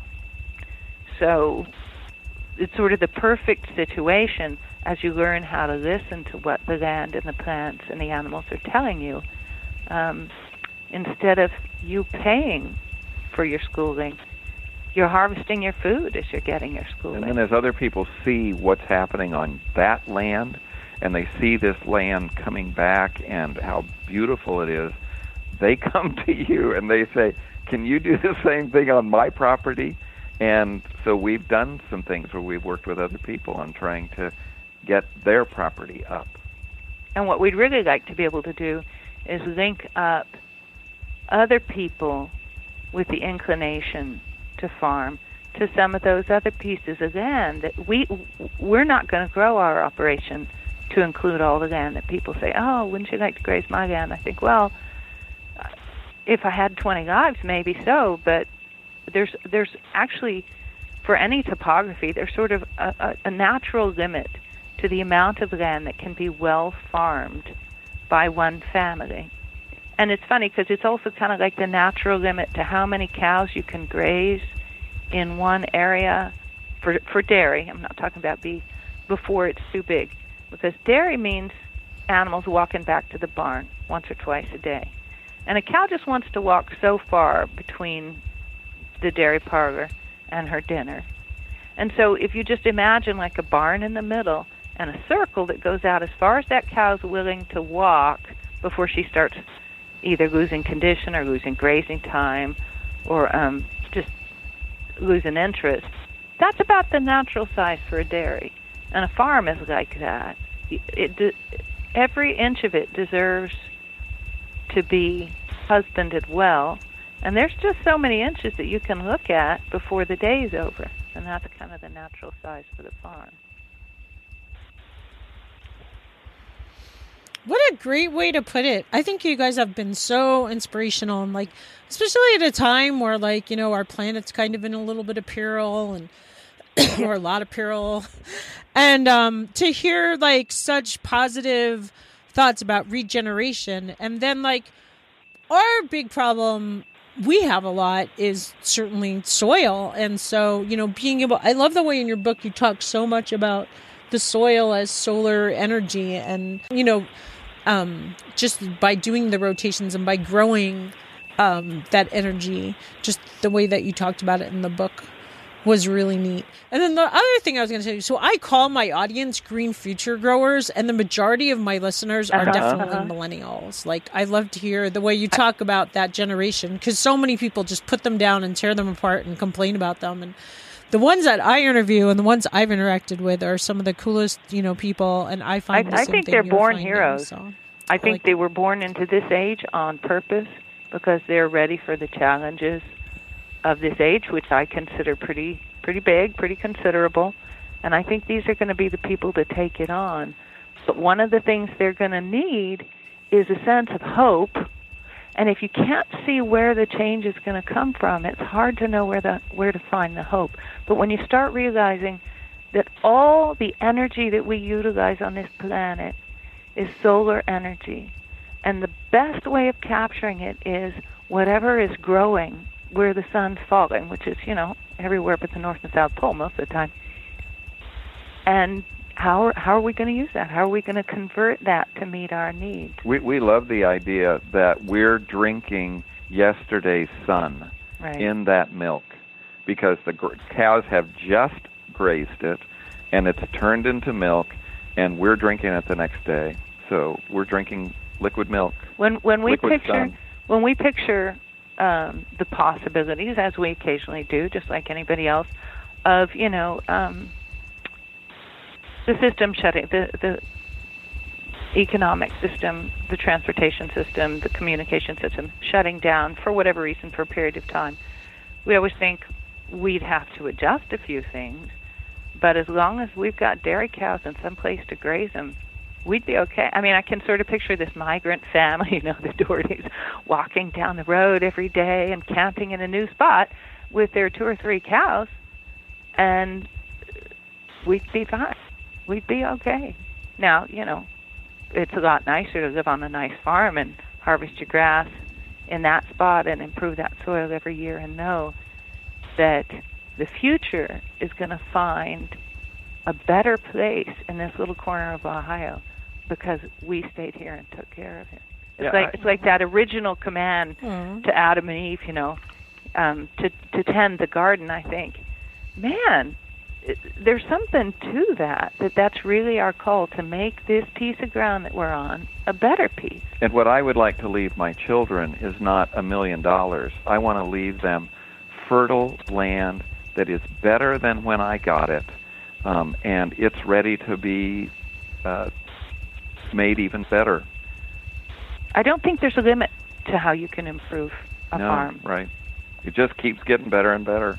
So it's sort of the perfect situation as you learn how to listen to what the land and the plants and the animals are telling you. Um, instead of you paying for your schooling, you're harvesting your food as you're getting your schooling. And then as other people see what's happening on that land, and they see this land coming back and how beautiful it is, they come to you and they say, can you do the same thing on my property? And so we've done some things where we've worked with other people on trying to get their property up. And what we'd really like to be able to do is link up other people with the inclination to farm to some of those other pieces of land that we we're not going to grow our operation to include all the land that people say, oh, wouldn't you like to graze my land? I think, well, if I had twenty lives, maybe so, but there's there's actually, for any topography, there's sort of a, a, a natural limit to the amount of land that can be well farmed by one family. And it's funny because it's also kind of like the natural limit to how many cows you can graze in one area for for dairy. I'm not talking about beef, before it's too big. Because dairy means animals walking back to the barn. once or twice a day. And a cow just wants to walk so far between the dairy parlor and her dinner. And so if you just imagine like a barn in the middle and a circle that goes out as far as that cow's willing to walk before she starts either losing condition or losing grazing time or um, just losing interest, that's about the natural size for a dairy. And a farm is like that. It, it, every inch of it deserves to be husbanded well, and there's just so many inches that you can look at before the day is over, and that's kind of the natural size for the farm. What a great way to put it. I think you guys have been so inspirational, and like, especially at a time where, like, you know, our planet's kind of in a little bit of peril, and or a lot of peril, and um, to hear like such positive thoughts about regeneration. And then like our big problem we have a lot is certainly soil. And so, you know, being able, I love the way in your book you talk so much about the soil as solar energy, and, you know, um, just by doing the rotations and by growing um, that energy, just the way that you talked about it in the book was really neat. And then the other thing I was going to say, so I call my audience green future growers, and the majority of my listeners are uh-huh, definitely uh-huh. millennials. Like, I love to hear the way you talk about that generation, because so many people just put them down and tear them apart and complain about them. And the ones that I interview and the ones I've interacted with are some of the coolest, you know, people. And I find I, the I same think thing they're you're born finding, heroes. so I think like they it. were born into this age on purpose because they're ready for the challenges of this age, which I consider pretty pretty big, pretty considerable. And I think these are going to be the people to take it on. But one of the things they're going to need is a sense of hope. And if you can't see where the change is going to come from, it's hard to know where the where to find the hope. But when you start realizing that all the energy that we utilize on this planet is solar energy, and the best way of capturing it is whatever is growing where the sun's falling, which is, you know, everywhere but the North and South Pole most of the time. And how are, how are we going to use that? How are we going to convert that to meet our needs? We we love the idea that we're drinking yesterday's sun Right. in that milk, because the gr- cows have just grazed it, and it's turned into milk, and we're drinking it the next day. So we're drinking liquid milk. When when we liquid picture sun. when we picture um, the possibilities, as we occasionally do, just like anybody else, of you know um, the system shutting, the the economic system, the transportation system, the communication system shutting down for whatever reason for a period of time, we always think we'd have to adjust a few things. But as long as we've got dairy cows and some place to graze them, we'd be okay. I mean, I can sort of picture this migrant family, you know, the Dohertys, walking down the road every day and camping in a new spot with their two or three cows, and we'd be fine. We'd be okay. Now, you know, it's a lot nicer to live on a nice farm and harvest your grass in that spot and improve that soil every year, and know that the future is going to find a better place in this little corner of Ohio because we stayed here and took care of it. It's Yeah, like I- it's like that original command Mhm. to Adam and Eve, you know, um, to to tend the garden. I think, man, it, there's something to that. That that's really our call, to make this piece of ground that we're on a better piece. And what I would like to leave my children is not a million dollars. I want to leave them fertile land that is better than when I got it, um, and it's ready to be uh, made even better. I don't think there's a limit to how you can improve a no, farm. right. It just keeps getting better and better.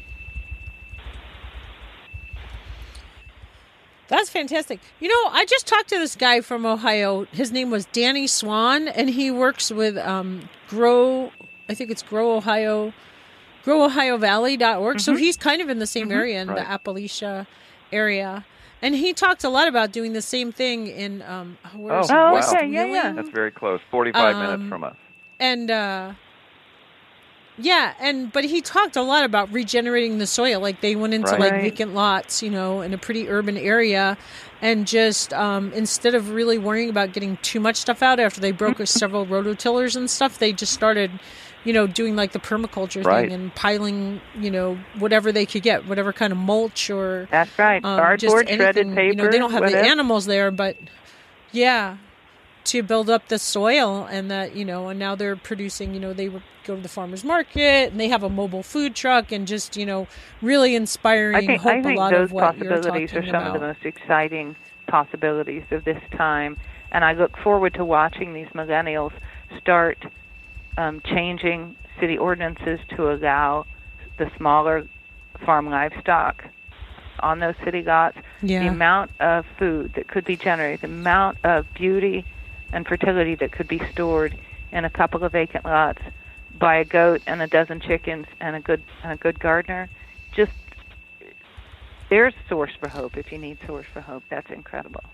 That's fantastic. You know, I just talked to this guy from Ohio. His name was Danny Swan, and he works with um, Grow, I think it's Grow Ohio, grow ohio valley dot org. Mm-hmm. So he's kind of in the same area, in Right. the Appalachia area. And he talked a lot about doing the same thing in um, where's Oh, Oh, wow. okay, yeah, yeah. That's very close. forty-five Um, minutes from us. And uh, Yeah, and but he talked a lot about regenerating the soil. Like they went into Right. like Right. vacant lots, you know, in a pretty urban area, and just um, instead of really worrying about getting too much stuff out after they broke several rototillers and stuff, they just started, you know, doing like the permaculture Right. thing and piling, you know, whatever they could get, whatever kind of mulch or That's right. um, Cardboard, just shredded anything. paper. You know, they don't have whatever. the animals there, but yeah, to build up the soil, and that, you know, and now they're producing, you know, they would go to the farmer's market and they have a mobile food truck, and just, you know, really inspiring I think, hope I think a lot those of what you're possibilities talking are some about. of the most exciting possibilities of this time. And I look forward to watching these millennials start um, changing city ordinances to allow the smaller farm livestock on those city lots. The Yeah. amount of food that could be generated, the amount of beauty and fertility that could be stored in a couple of vacant lots by a goat and a dozen chickens and a good and a good gardener, just there's source for hope. If you need source for hope, that's incredible.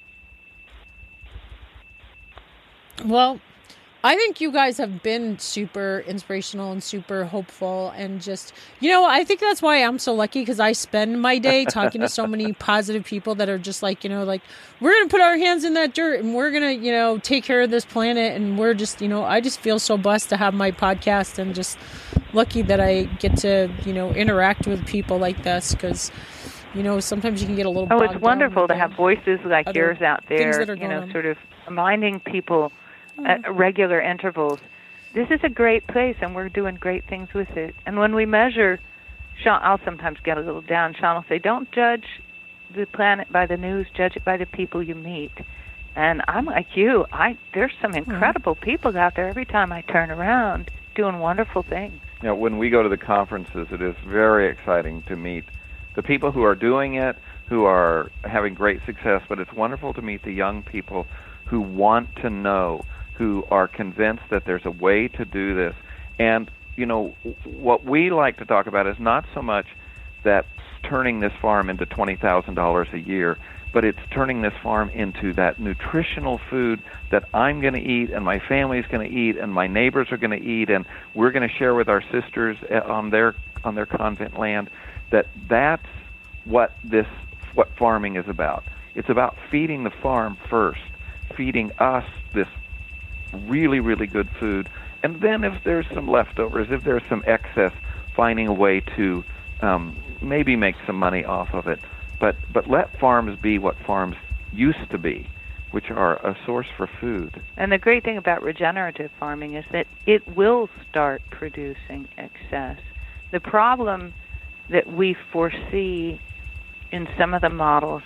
Well, I think you guys have been super inspirational and super hopeful, and just, you know, I think that's why I'm so lucky, because I spend my day talking to so many positive people that are just like, you know, like, we're going to put our hands in that dirt and we're going to, you know, take care of this planet. And we're just, you know, I just feel so blessed to have my podcast, and just lucky that I get to, you know, interact with people like this, because, you know, sometimes you can get a little Oh, bogged it's down wonderful with to the have voices like other yours out things there, that are you going know, on. sort of reminding people at regular intervals, this is a great place and we're doing great things with it. And when we measure, Sean, I'll sometimes get a little down. Sean will say, don't judge the planet by the news, judge it by the people you meet. And I'm like you. I There's some incredible people out there every time I turn around doing wonderful things. You know, when we go to the conferences, it is very exciting to meet the people who are doing it, who are having great success, but it's wonderful to meet the young people who want to know, who are convinced that there's a way to do this. And, you know, what we like to talk about is not so much that turning this farm into twenty thousand dollars a year, but it's turning this farm into that nutritional food that I'm going to eat and my family's going to eat and my neighbors are going to eat, and we're going to share with our sisters on their on their convent land. That that's what this what farming is about. It's about feeding the farm first, feeding us this really, really good food, and then if there's some leftovers, if there's some excess, finding a way to um, maybe make some money off of it. But but let farms be what farms used to be, which are a source for food. And the great thing about regenerative farming is that it will start producing excess. The problem that we foresee in some of the models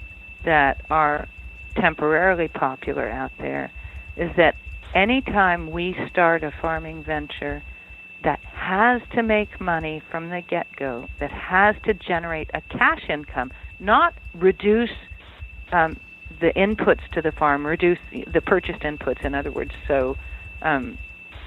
that are temporarily popular out there is that anytime we start a farming venture that has to make money from the get-go, that has to generate a cash income, not reduce um, the inputs to the farm, reduce the purchased inputs, in other words, so um,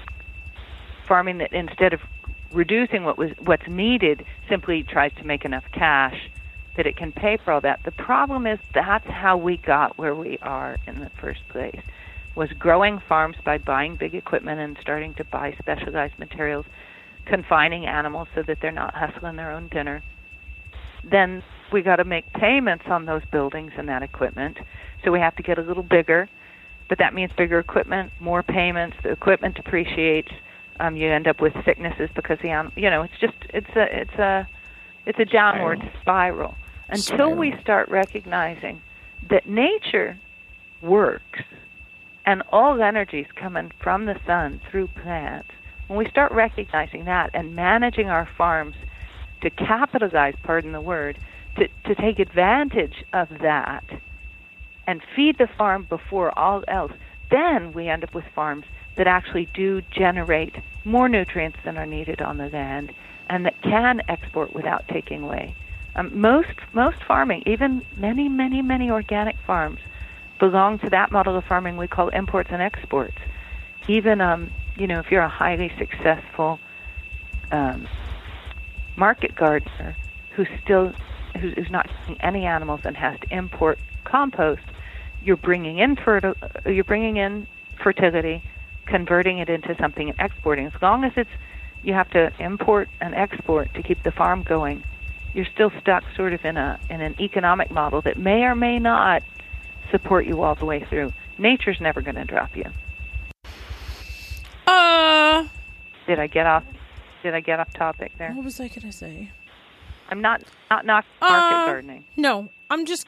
farming that instead of reducing what was what's needed simply tries to make enough cash that it can pay for all that. The problem is that's how we got where we are in the first place, was growing farms by buying big equipment and starting to buy specialized materials, confining animals so that they're not hustling their own dinner. Then we got to make payments on those buildings and that equipment, so we have to get a little bigger, but that means bigger equipment, more payments, the equipment depreciates, um, you end up with sicknesses because the animal, you know, it's just, it's a, it's a, it's a downward spiral. Until we start recognizing that nature works and all energy is coming from the sun through plants, when we start recognizing that and managing our farms to capitalize, pardon the word, to, to take advantage of that and feed the farm before all else, then we end up with farms that actually do generate more nutrients than are needed on the land and that can export without taking away. Um, most most farming, even many, many, many organic farms, belong to that model of farming we call imports and exports. Even, um, you know, if you're a highly successful um, market gardener who's still who's, who's not using any animals and has to import compost, you're bringing in fertil- you're bringing in fertility, converting it into something and exporting. As long as it's you have to import and export to keep the farm going, you're still stuck sort of in a in an economic model that may or may not support you all the way through. Nature's never going to drop you. Uh, Did I get off? Did I get off topic there? what was I going to say? I'm not not not market Uh, gardening. No, I'm just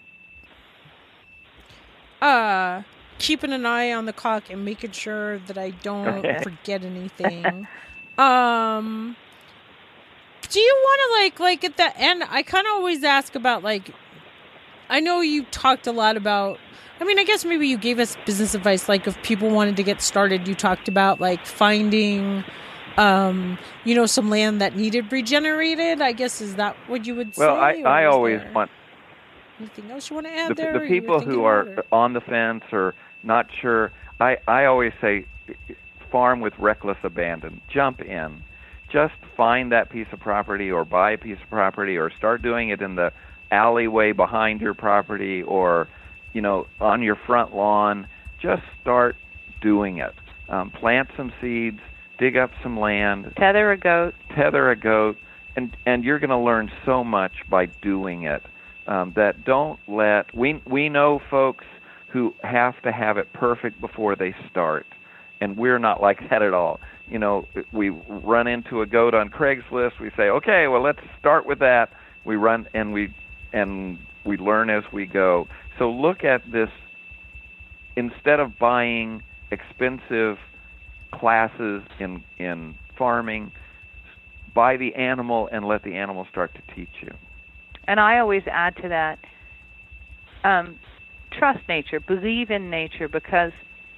uh keeping an eye on the clock and making sure that I don't Okay. forget anything. um, do you want to like like at the end? I kind of always ask about like. I know you talked a lot about. I mean, I guess maybe you gave us business advice. Like, if people wanted to get started, you talked about like finding, um, you know, some land that needed regenerated. I guess is that what you would Well, say? I, or I is always there want anything else you want to add the, there? the or you were people thinking who are about it? on the fence or not sure. I, I always say farm with reckless abandon. Jump in. Just find that piece of property or buy a piece of property or start doing it in the alleyway behind your property or, you know, on your front lawn. Just start doing it. Um, plant some seeds, dig up some land, Tether a goat. tether a goat, and, and you're going to learn so much by doing it. Um, that don't let, we, we know folks who have to have it perfect before they start, and we're not like that at all. You know, we run into a goat on Craigslist, we say, okay, well, let's start with that. We run and we and we learn as we go. So look at this, instead of buying expensive classes in in farming, buy the animal and let the animal start to teach you. And I always add to that, um, trust nature, believe in nature, because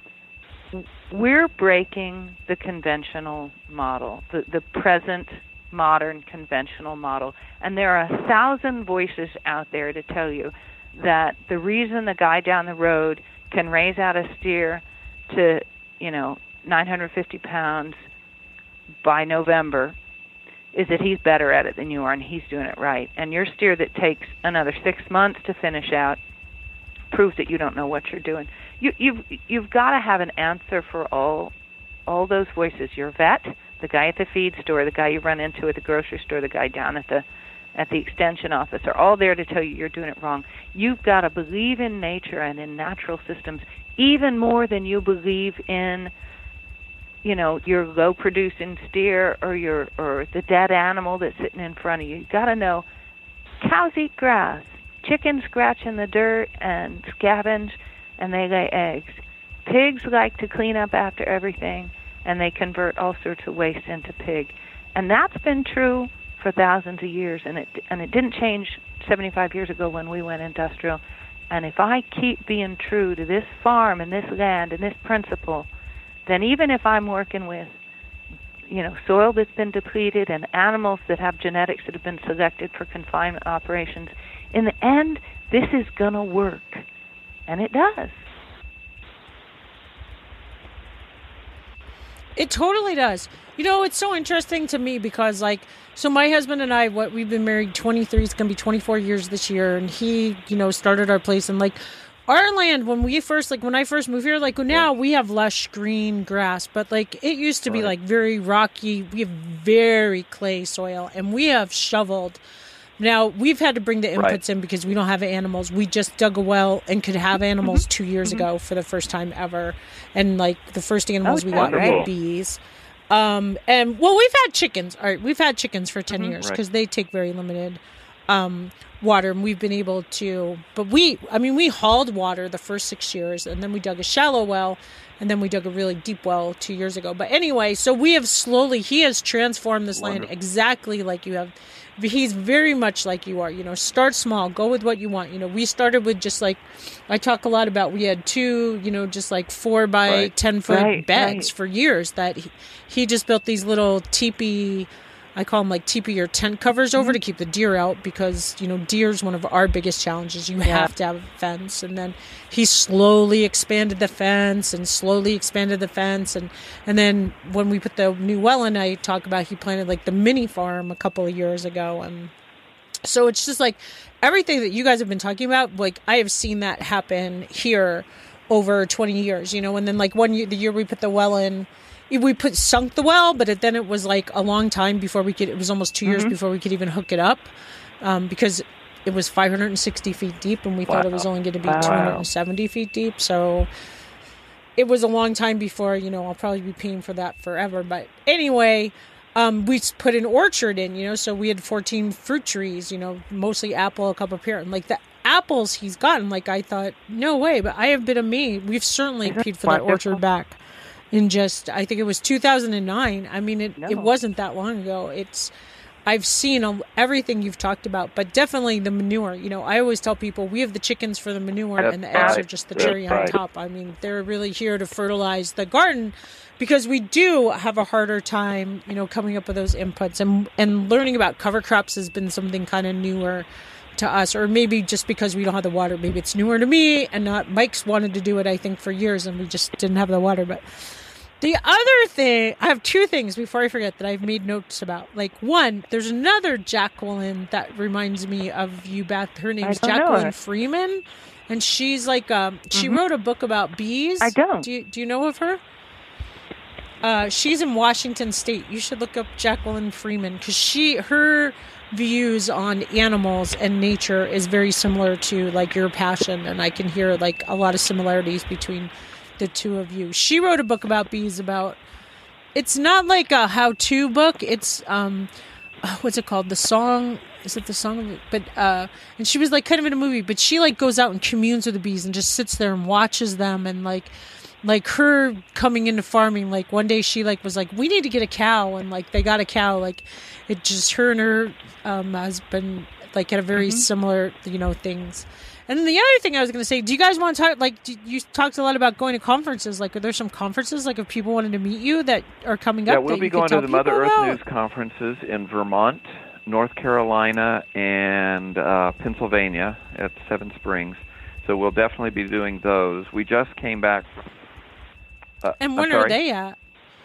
we're breaking the conventional model, the, the present modern conventional model. And there are a thousand voices out there to tell you that the reason the guy down the road can raise out a steer to, you know, nine hundred fifty pounds by November is that he's better at it than you are and he's doing it right. And your steer that takes another six months to finish out proves that you don't know what you're doing. You, you've you've got to have an answer for all all those voices. Your vet, the guy at the feed store, the guy you run into at the grocery store, the guy down at the at the extension office are all there to tell you you're doing it wrong. You've got to believe in nature and in natural systems even more than you believe in, you know, your low-producing steer or your or the dead animal that's sitting in front of you. You've got to know cows eat grass, chickens scratch in the dirt and scavenge, and they lay eggs. Pigs like to clean up after everything, and they convert all sorts of waste into pig. And that's been true for thousands of years, and it and it didn't change seventy-five years ago when we went industrial. And if I keep being true to this farm and this land and this principle, then even if I'm working with, you know, soil that's been depleted and animals that have genetics that have been selected for confinement operations, in the end, this is going to work. And it does. It totally does. You know, it's so interesting to me because, like, so my husband and I, what we've been married twenty-three, it's going to be twenty-four years this year. And he, you know, started our place. And, like, our land, when we first, like, when I first moved here, like, now we have lush green grass. But, like, it used to be, like, very rocky. We have very clay soil. And we have shoveled. Now, we've had to bring the inputs Right. in because we don't have animals. We just dug a well and could have animals two years ago for the first time ever. And, like, the first animals Oh, we got were wonderful. bees. Um, and, well, we've had chickens. All right, we've had chickens for ten years Right. because they take very limited um, water. And we've been able to, but we, I mean, we hauled water the first six years. And then we dug a shallow well. And then we dug a really deep well two years ago. But anyway, so we have slowly, he has transformed this land Wonderful. exactly like you have. He's very much like you are, you know, start small, go with what you want. You know, we started with just like, I talk a lot about, we had two, you know, just like four by Right. ten foot Right, beds right. for years that he, he just built these little teepee, I call them like teepee or tent covers over to keep the deer out because, you know, deer is one of our biggest challenges. You have to have a fence. And then he slowly expanded the fence and slowly expanded the fence. And, and then when we put the new well in, I talk about he planted like the mini farm a couple of years ago. And so it's just like everything that you guys have been talking about, like I have seen that happen here over twenty years, you know, and then like one year, the year we put the well in, we put sunk the well, but it, then it was like a long time before we could. It was almost two mm-hmm. years before we could even hook it up, um, because it was five hundred sixty feet deep, and we wow. thought it was only going to be wow. two hundred seventy feet deep. So it was a long time before, you know, I'll probably be paying for that forever. But anyway, um, we put an orchard in, you know, so we had fourteen fruit trees, you know, mostly apple, a couple of pear, and like the apples he's gotten, like I thought, no way, but I have been amazed. We've certainly paid for that orchard back in just, I think it was two thousand nine. I mean, it, no. it wasn't that long ago. It's, I've seen a, everything you've talked about, but definitely the manure. You know, I always tell people we have the chickens for the manure, That's and the eggs right. are just the cherry That's on right. top. I mean, they're really here to fertilize the garden, because we do have a harder time, you know, coming up with those inputs, and and learning about cover crops has been something kind of newer to us, or maybe just because we don't have the water. Maybe it's newer to me and not. Mike's wanted to do it, I think, for years, and we just didn't have the water. But the other thing, I have two things before I forget that I've made notes about. Like, one, there's another Jacqueline that reminds me of you, Beth. Her name's Jacqueline Freeman, and she's like, um, she mm-hmm. wrote a book about bees. I don't. Do you, do you know of her? Uh, she's in Washington State. You should look up Jacqueline Freeman, because she, her views on animals and nature is very similar to like your passion, and I can hear like a lot of similarities between the two of you. She wrote a book about bees. About it's not like a how-to book. It's um, what's it called? The song. Is it the song of it? But uh, and she was like kind of in a movie, but she like goes out and communes with the bees and just sits there and watches them, and like. Like her coming into farming, like one day she like was like, we need to get a cow, and like they got a cow. Like it just her and her um, husband like had a very mm-hmm. similar, you know, things. And then the other thing I was going to say, do you guys want to talk? Like do, you talked a lot about going to conferences. Like, are there some conferences like if people wanted to meet you that are coming yeah, up? Yeah, we'll that be you going to the Mother Earth about? News conferences in Vermont, North Carolina, and uh, Pennsylvania at Seven Springs. So we'll definitely be doing those. We just came back. Uh, and when are they at?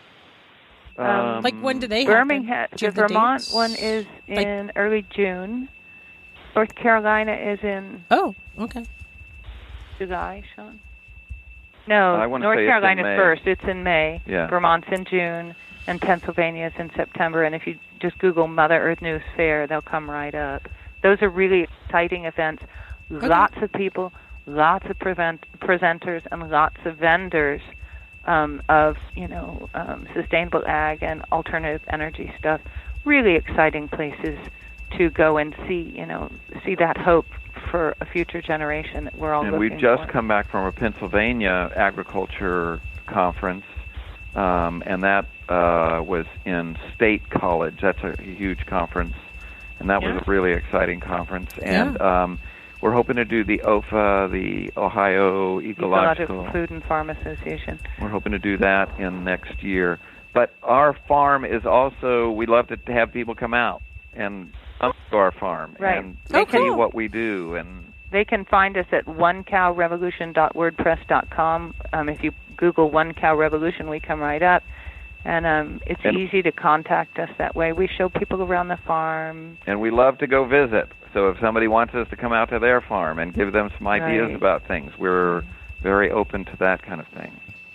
Um, like when do they happen? Birmingham, the, the Vermont dates? One is in like, early June. North Carolina is in. Oh, okay. July, Sean. No, North Carolina first. It's in May. Yeah. Vermont's in June, and Pennsylvania is in September. And if you just Google Mother Earth News Fair, they'll come right up. Those are really exciting events. Okay. Lots of people, lots of prevent, presenters, and lots of vendors. Um, of, you know, um, sustainable ag and alternative energy stuff. Really exciting places to go and see, you know, see that hope for a future generation that we're all and looking for. And we've just come back from a Pennsylvania agriculture conference, um, and that uh, was in State College. That's a huge conference, and that yeah. was a really exciting conference. And yeah. um, we're hoping to do the O F A, the Ohio Ecological, Ecological Food and Farm Association. We're hoping to do that in next year. But our farm is also, we love to have people come out and come to our farm right. and oh, see cool. what we do. And they can find us at one cow revolution dot wordpress dot com. Um, if you Google One Cow Revolution, we come right up. And um, it's and, easy to contact us that way. We show people around the farm. And we love to go visit. So if somebody wants us to come out to their farm and give them some ideas right. about things, we're very open to that kind of thing.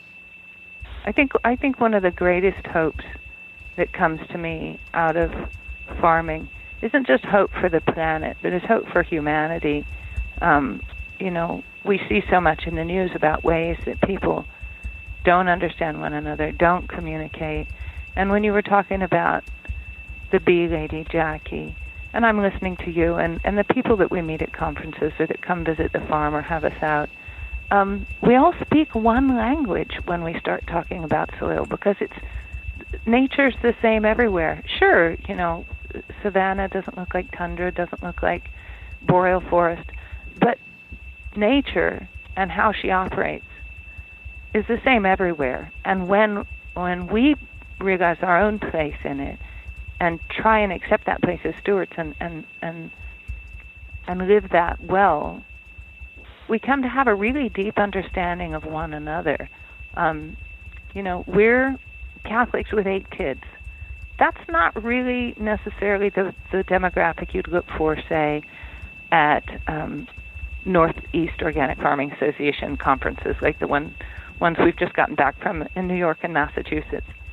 I think I think one of the greatest hopes that comes to me out of farming isn't just hope for the planet, but it's hope for humanity. Um, you know, we see so much in the news about ways that people don't understand one another, don't communicate. And when you were talking about the bee lady, Jackie, and I'm listening to you, and, and the people that we meet at conferences or that come visit the farm or have us out, um, we all speak one language when we start talking about soil, because it's nature's the same everywhere. Sure, you know, savanna doesn't look like tundra, doesn't look like boreal forest, but nature and how she operates is the same everywhere. And when when we realize our own place in it and try and accept that place as stewards and, and, and, and live that well, we come to have a really deep understanding of one another. Um, you know, we're Catholics with eight kids. That's not really necessarily the, the demographic you'd look for, say, at um, Northeast Organic Farming Association conferences, like the one ones we've just gotten back from in New York and Massachusetts.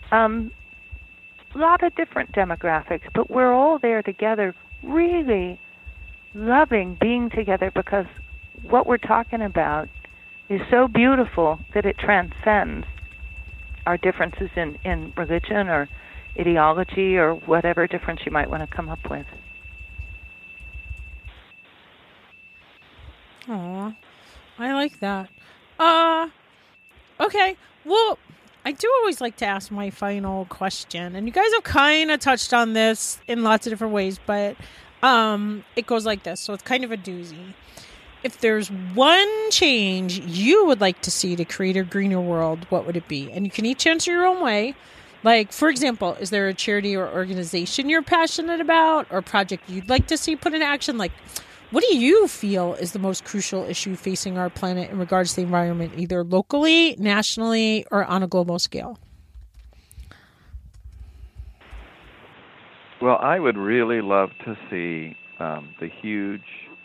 um, a lot of different demographics, but we're all there together, really loving being together, because what we're talking about is so beautiful that it transcends our differences in, in religion or ideology or whatever difference you might want to come up with. Aw, I like that. Uh, okay, well, I do always like to ask my final question, and you guys have kind of touched on this in lots of different ways, but um, it goes like this, so it's kind of a doozy. If there's one change you would like to see to create a greener world, what would it be? And you can each answer your own way. Like, for example, is there a charity or organization you're passionate about, or a project you'd like to see put in action? Like, what do you feel is the most crucial issue facing our planet in regards to the environment, either locally, nationally, or on a global scale? Well, I would really love to see um, the huge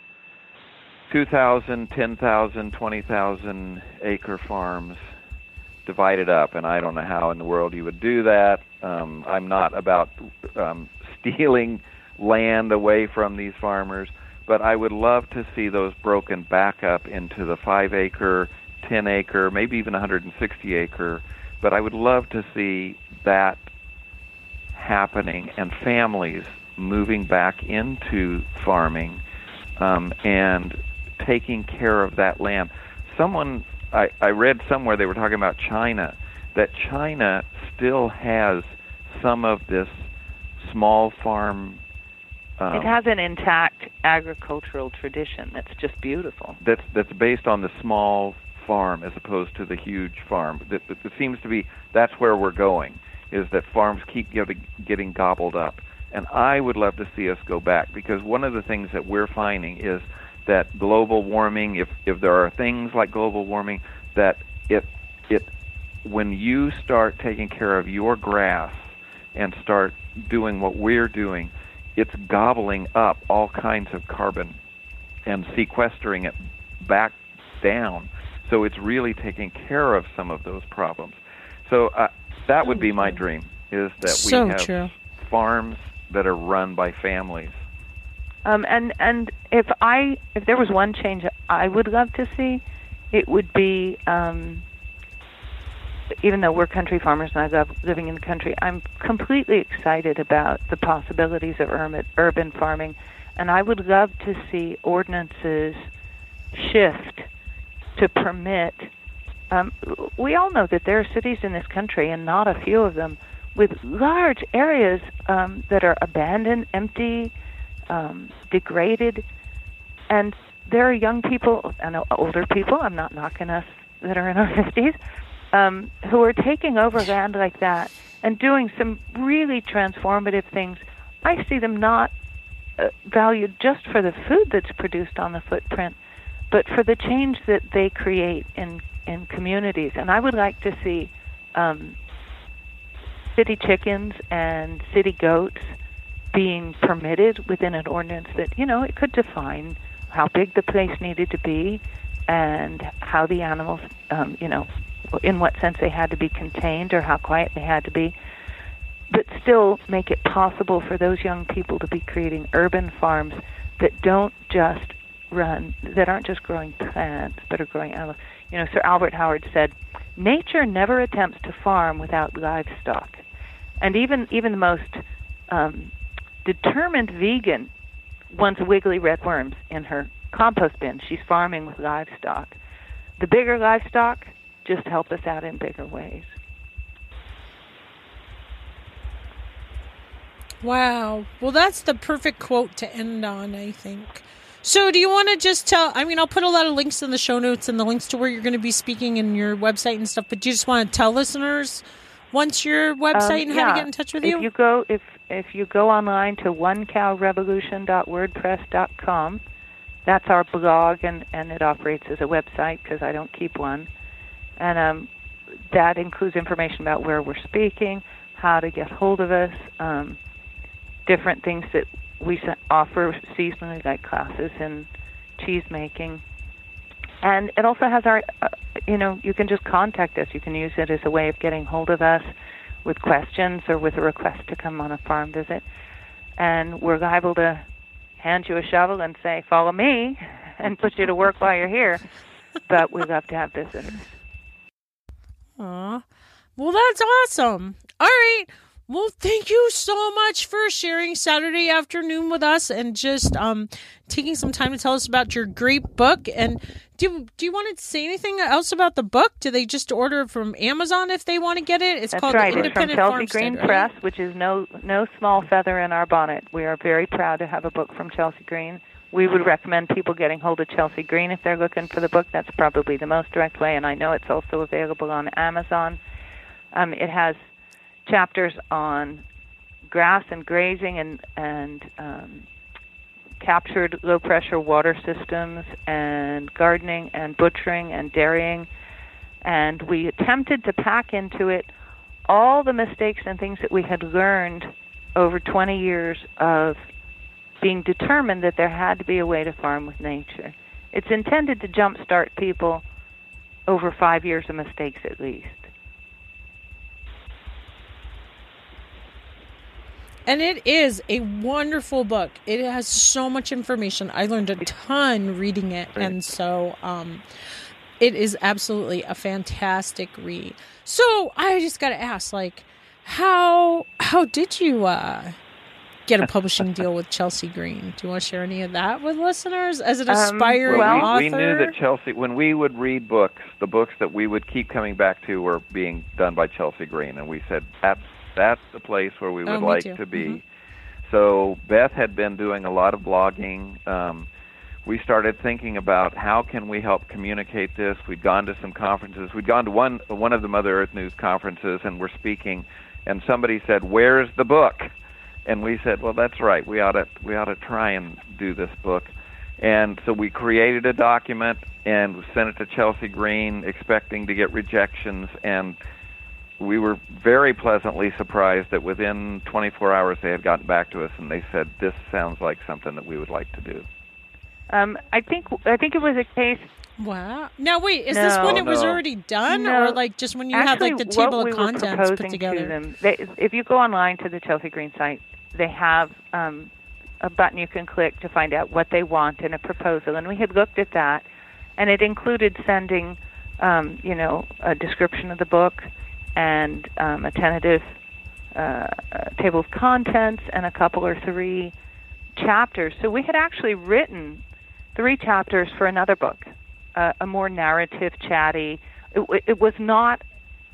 two thousand, ten thousand, twenty thousand acre farms divided up, and I don't know how in the world you would do that. Um, I'm not about um, stealing land away from these farmers, but I would love to see those broken back up into the five acre, ten acre, maybe even one hundred sixty acre, but I would love to see that happening and families moving back into farming um, and taking care of that land. Someone, I, I read somewhere they were talking about China, that China still has some of this small farm. Um, it has an intact agricultural tradition that's just beautiful. That's that's based on the small farm as opposed to the huge farm. That, that, that seems to be, that's where we're going, is that farms keep getting, getting gobbled up. And I would love to see us go back, because one of the things that we're finding is that global warming, if, if there are things like global warming, that it it when you start taking care of your grass and start doing what we're doing, it's gobbling up all kinds of carbon and sequestering it back down. So it's really taking care of some of those problems. So uh, that would be my dream, is that so we have true. farms that are run by families. Um, and and if I if there was one change I would love to see, it would be, um, even though we're country farmers and I love living in the country, I'm completely excited about the possibilities of urban, urban farming, and I would love to see ordinances shift to permit. Um, we all know that there are cities in this country, and not a few of them, with large areas um, that are abandoned, empty, Um, degraded, and there are young people and older people, I'm not knocking us that are in our fifties, um, who are taking over land like that and doing some really transformative things. I see them not uh, valued just for the food that's produced on the footprint, but for the change that they create in, in communities. And I would like to see um, city chickens and city goats being permitted within an ordinance that, you know, it could define how big the place needed to be and how the animals, um, you know, in what sense they had to be contained or how quiet they had to be, but still make it possible for those young people to be creating urban farms that don't just run, that aren't just growing plants, but are growing animals. You know, Sir Albert Howard said, nature never attempts to farm without livestock. And even, even the most um, determined vegan wants wiggly red worms in her compost bin. She's farming with livestock. The bigger livestock just help us out in bigger ways. Wow. Well, that's the perfect quote to end on, I think. So do you want to just tell, I mean, I'll put a lot of links in the show notes and the links to where you're going to be speaking and your website and stuff, but do you just want to tell listeners once your website um, and yeah. how to get in touch with you? If you go, if if you go online to one cow revolution dot wordpress dot com, that's our blog, and, and it operates as a website because I don't keep one. And um, that includes information about where we're speaking, how to get hold of us, um, different things that we offer seasonally, like classes in cheese making. And it also has our, uh, you know, you can just contact us. You can use it as a way of getting hold of us. with questions or with a request to come on a farm visit. And we're able to hand you a shovel and say, follow me, and put you to work while you're here. But we love to have visitors. Aw. Well, that's awesome. All right. Well, thank you so much for sharing Saturday afternoon with us and just um, taking some time to tell us about your great book. And do, do you want to say anything else about the book? Do they just order it from Amazon if they want to get it? It's That's called right. Independent It's from Chelsea Farmstead, Green right? Press, which is no no small feather in our bonnet. We are very proud to have a book from Chelsea Green. We would recommend people getting hold of Chelsea Green if they're looking for the book. That's probably the most direct way, and I know it's also available on Amazon. Um, it has chapters on grass and grazing and, and um, captured low-pressure water systems and gardening and butchering and dairying. And we attempted to pack into it all the mistakes and things that we had learned over twenty years of being determined that there had to be a way to farm with nature. It's intended to jumpstart people over five years of mistakes at least. And it is a wonderful book. It has so much information. I learned a ton reading it. Right. And so um, it is absolutely a fantastic read. So I just got to ask, like, how how did you uh, get a publishing deal with Chelsea Green? Do you want to share any of that with listeners as an aspiring Um, well, author? we, we knew that Chelsea, when we would read books, the books that we would keep coming back to were being done by Chelsea Green, and we said, that's, that's the place where we would Oh, me like too. to be. Mhm. So Beth had been doing a lot of blogging. Um, we started thinking about how can we help communicate this. We'd gone to some conferences. We'd gone to one one of the Mother Earth News conferences, and we're speaking, and somebody said, where's the book? And we said, well, that's right. We ought to we ought to try and do this book. And so we created a document and sent it to Chelsea Green, expecting to get rejections. And we were very pleasantly surprised that within twenty-four hours they had gotten back to us and they said, this sounds like something that we would like to do. Um, I think I think it was a case. Wow. Now, wait, is No, this when it was no. already done? No. Or like just when you Actually, had like the table what we of were contents put proposing together? To them, they, if you go online to the Chelsea Green site, they have um, a button you can click to find out what they want in a proposal. And we had looked at that, and it included sending, um, you know, a description of the book and um, a tentative uh, uh, table of contents and a couple or three chapters. So we had actually written three chapters for another book, uh, a more narrative, chatty. It, it was not,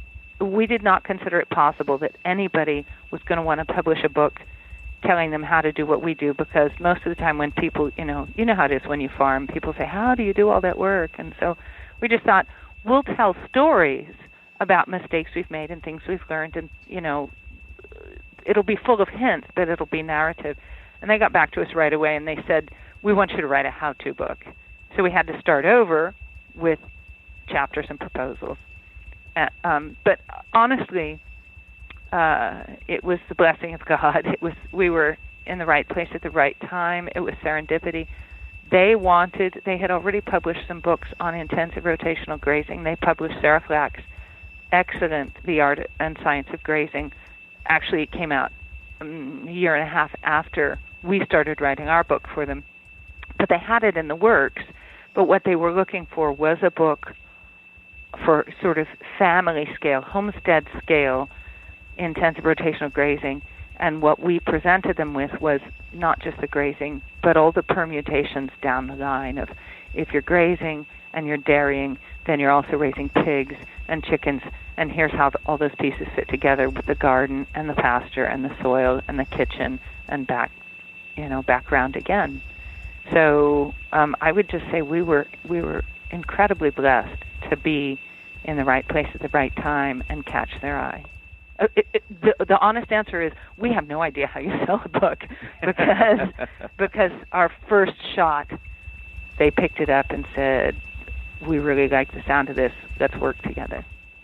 we did not consider it possible that anybody was going to want to publish a book telling them how to do what we do, because most of the time when people, you know, you know how it is when you farm, people say, how do you do all that work? And so we just thought, we'll tell stories about mistakes we've made and things we've learned, and, you know, it'll be full of hints, but it'll be narrative. And they got back to us right away, and they said, we want you to write a how-to book. So we had to start over with chapters and proposals. Uh, um, but honestly, uh, it was the blessing of God. It was we were in the right place at the right time. It was serendipity. They wanted, they had already published some books on intensive rotational grazing. They published Sarah Flack's excellent The Art and Science of Grazing. Actually, it came out um, a year and a half after we started writing our book for them. But they had it in the works. But what they were looking for was a book for sort of family scale, homestead scale, intensive rotational grazing. And what we presented them with was not just the grazing, but all the permutations down the line of if you're grazing and you're dairying, then you're also raising pigs and chickens. And here's how the, all those pieces fit together with the garden and the pasture and the soil and the kitchen and back, you know, background again. So um, I would just say we were we were incredibly blessed to be in the right place at the right time and catch their eye. Uh, it, it, the, the honest answer is we have no idea how you sell a book because because our first shot, they picked it up and said, we really like the sound of this. Let's work together.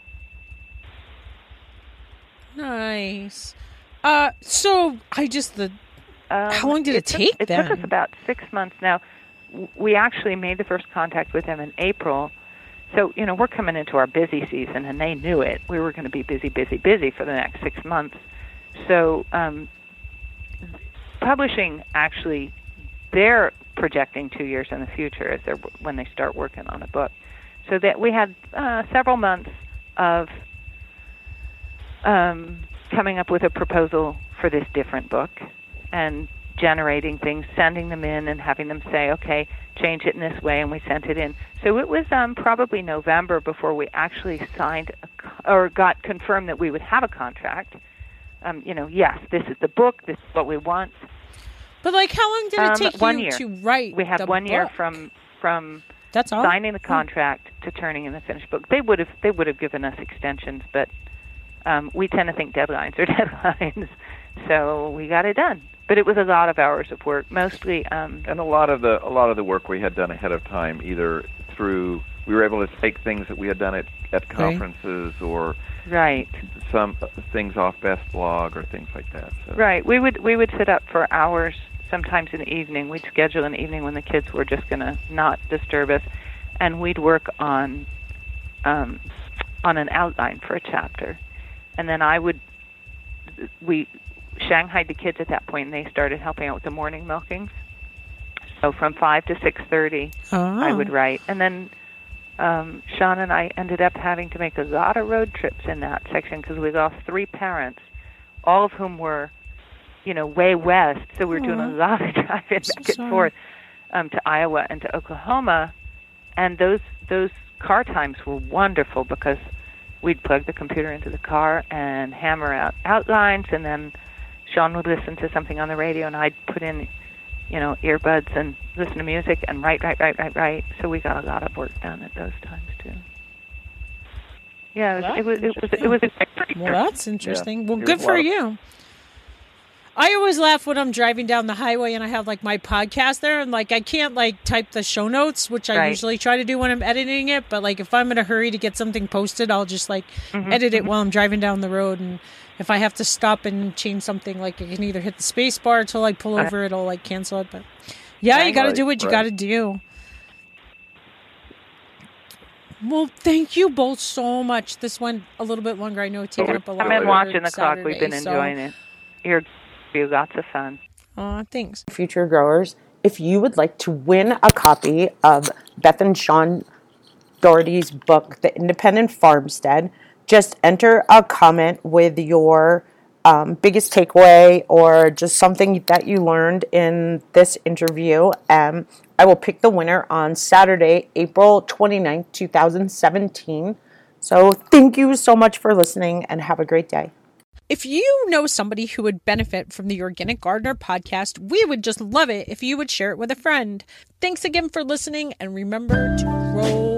Nice. Uh, so I just the. Um, How long did it, it took, take It then? took us about six months. Now, w- we actually made the first contact with them in April, So, you know, we're coming into our busy season, and they knew it. We were going to be busy, busy, busy for the next six months. So um, publishing, actually, they're projecting two years in the future as they're, when they start working on a book. So that we had uh, several months of um, coming up with a proposal for this different book and generating things, sending them in and having them say, okay, change it in this way, and we sent it in. So it was um, probably November before we actually signed a, or got confirmed that we would have a contract. Um, you know, yes, this is the book, this is what we want. But, like, how long did it Um, take one you year. to write We had the one year book? from from That's all? signing the contract to turning in the finished book. They would have they would have given us extensions, but um, we tend to think deadlines are deadlines, so we got it done. But it was a lot of hours of work, mostly. Um, And a lot of the a lot of the work we had done ahead of time, either through we were able to take things that we had done at at conferences or right, some things off Best Blog or things like that. So. right. We would we would sit up for hours, sometimes in the evening. We'd schedule an evening when the kids were just going to not disturb us, and we'd work on um, on an outline for a chapter, and then I would we. Shanghaied the kids at that point, and they started helping out with the morning milkings. So from five to six thirty, Oh. I would write, and then um, Sean and I ended up having to make a lot of road trips in that section because we lost three parents, all of whom were, you know, way west. So we were doing a Aw. lot of driving So back and sorry. forth um, to Iowa and to Oklahoma, and those those car times were wonderful because we'd plug the computer into the car and hammer out outlines, and then Sean would listen to something on the radio, and I'd put in, you know, earbuds and listen to music and write, write, write, write, write. So we got a lot of work done at those times too. Yeah, it was, it was, it was, it was. Well, that's interesting. Yeah. Well, It good was a for lot of- you. I always laugh when I'm driving down the highway and I have, like, my podcast there, and, like, I can't, like, type the show notes, which I Right. usually try to do when I'm editing it, but, like, if I'm in a hurry to get something posted, I'll just, like, Mm-hmm, edit it while I'm driving down the road, and if I have to stop and change something, like, I can either hit the space bar until I pull over, it'll, like, cancel it, but, yeah, you Right. gotta Right, do what you right. gotta do. Well, thank you both so much. This went a little bit longer. I know it's taken up a lot. I've been of watching your the clock. We've been Saturday, so- enjoying it. You're, you lots of fun. Aw, thanks. Future growers, if you would like to win a copy of Beth and Sean Doherty's book, The Independent Farmstead, just enter a comment with your um, biggest takeaway or just something that you learned in this interview. And I will pick the winner on Saturday, April twenty-ninth, twenty seventeen. So thank you so much for listening and have a great day. If you know somebody who would benefit from the Organic Gardener podcast, we would just love it if you would share it with a friend. Thanks again for listening, and remember to grow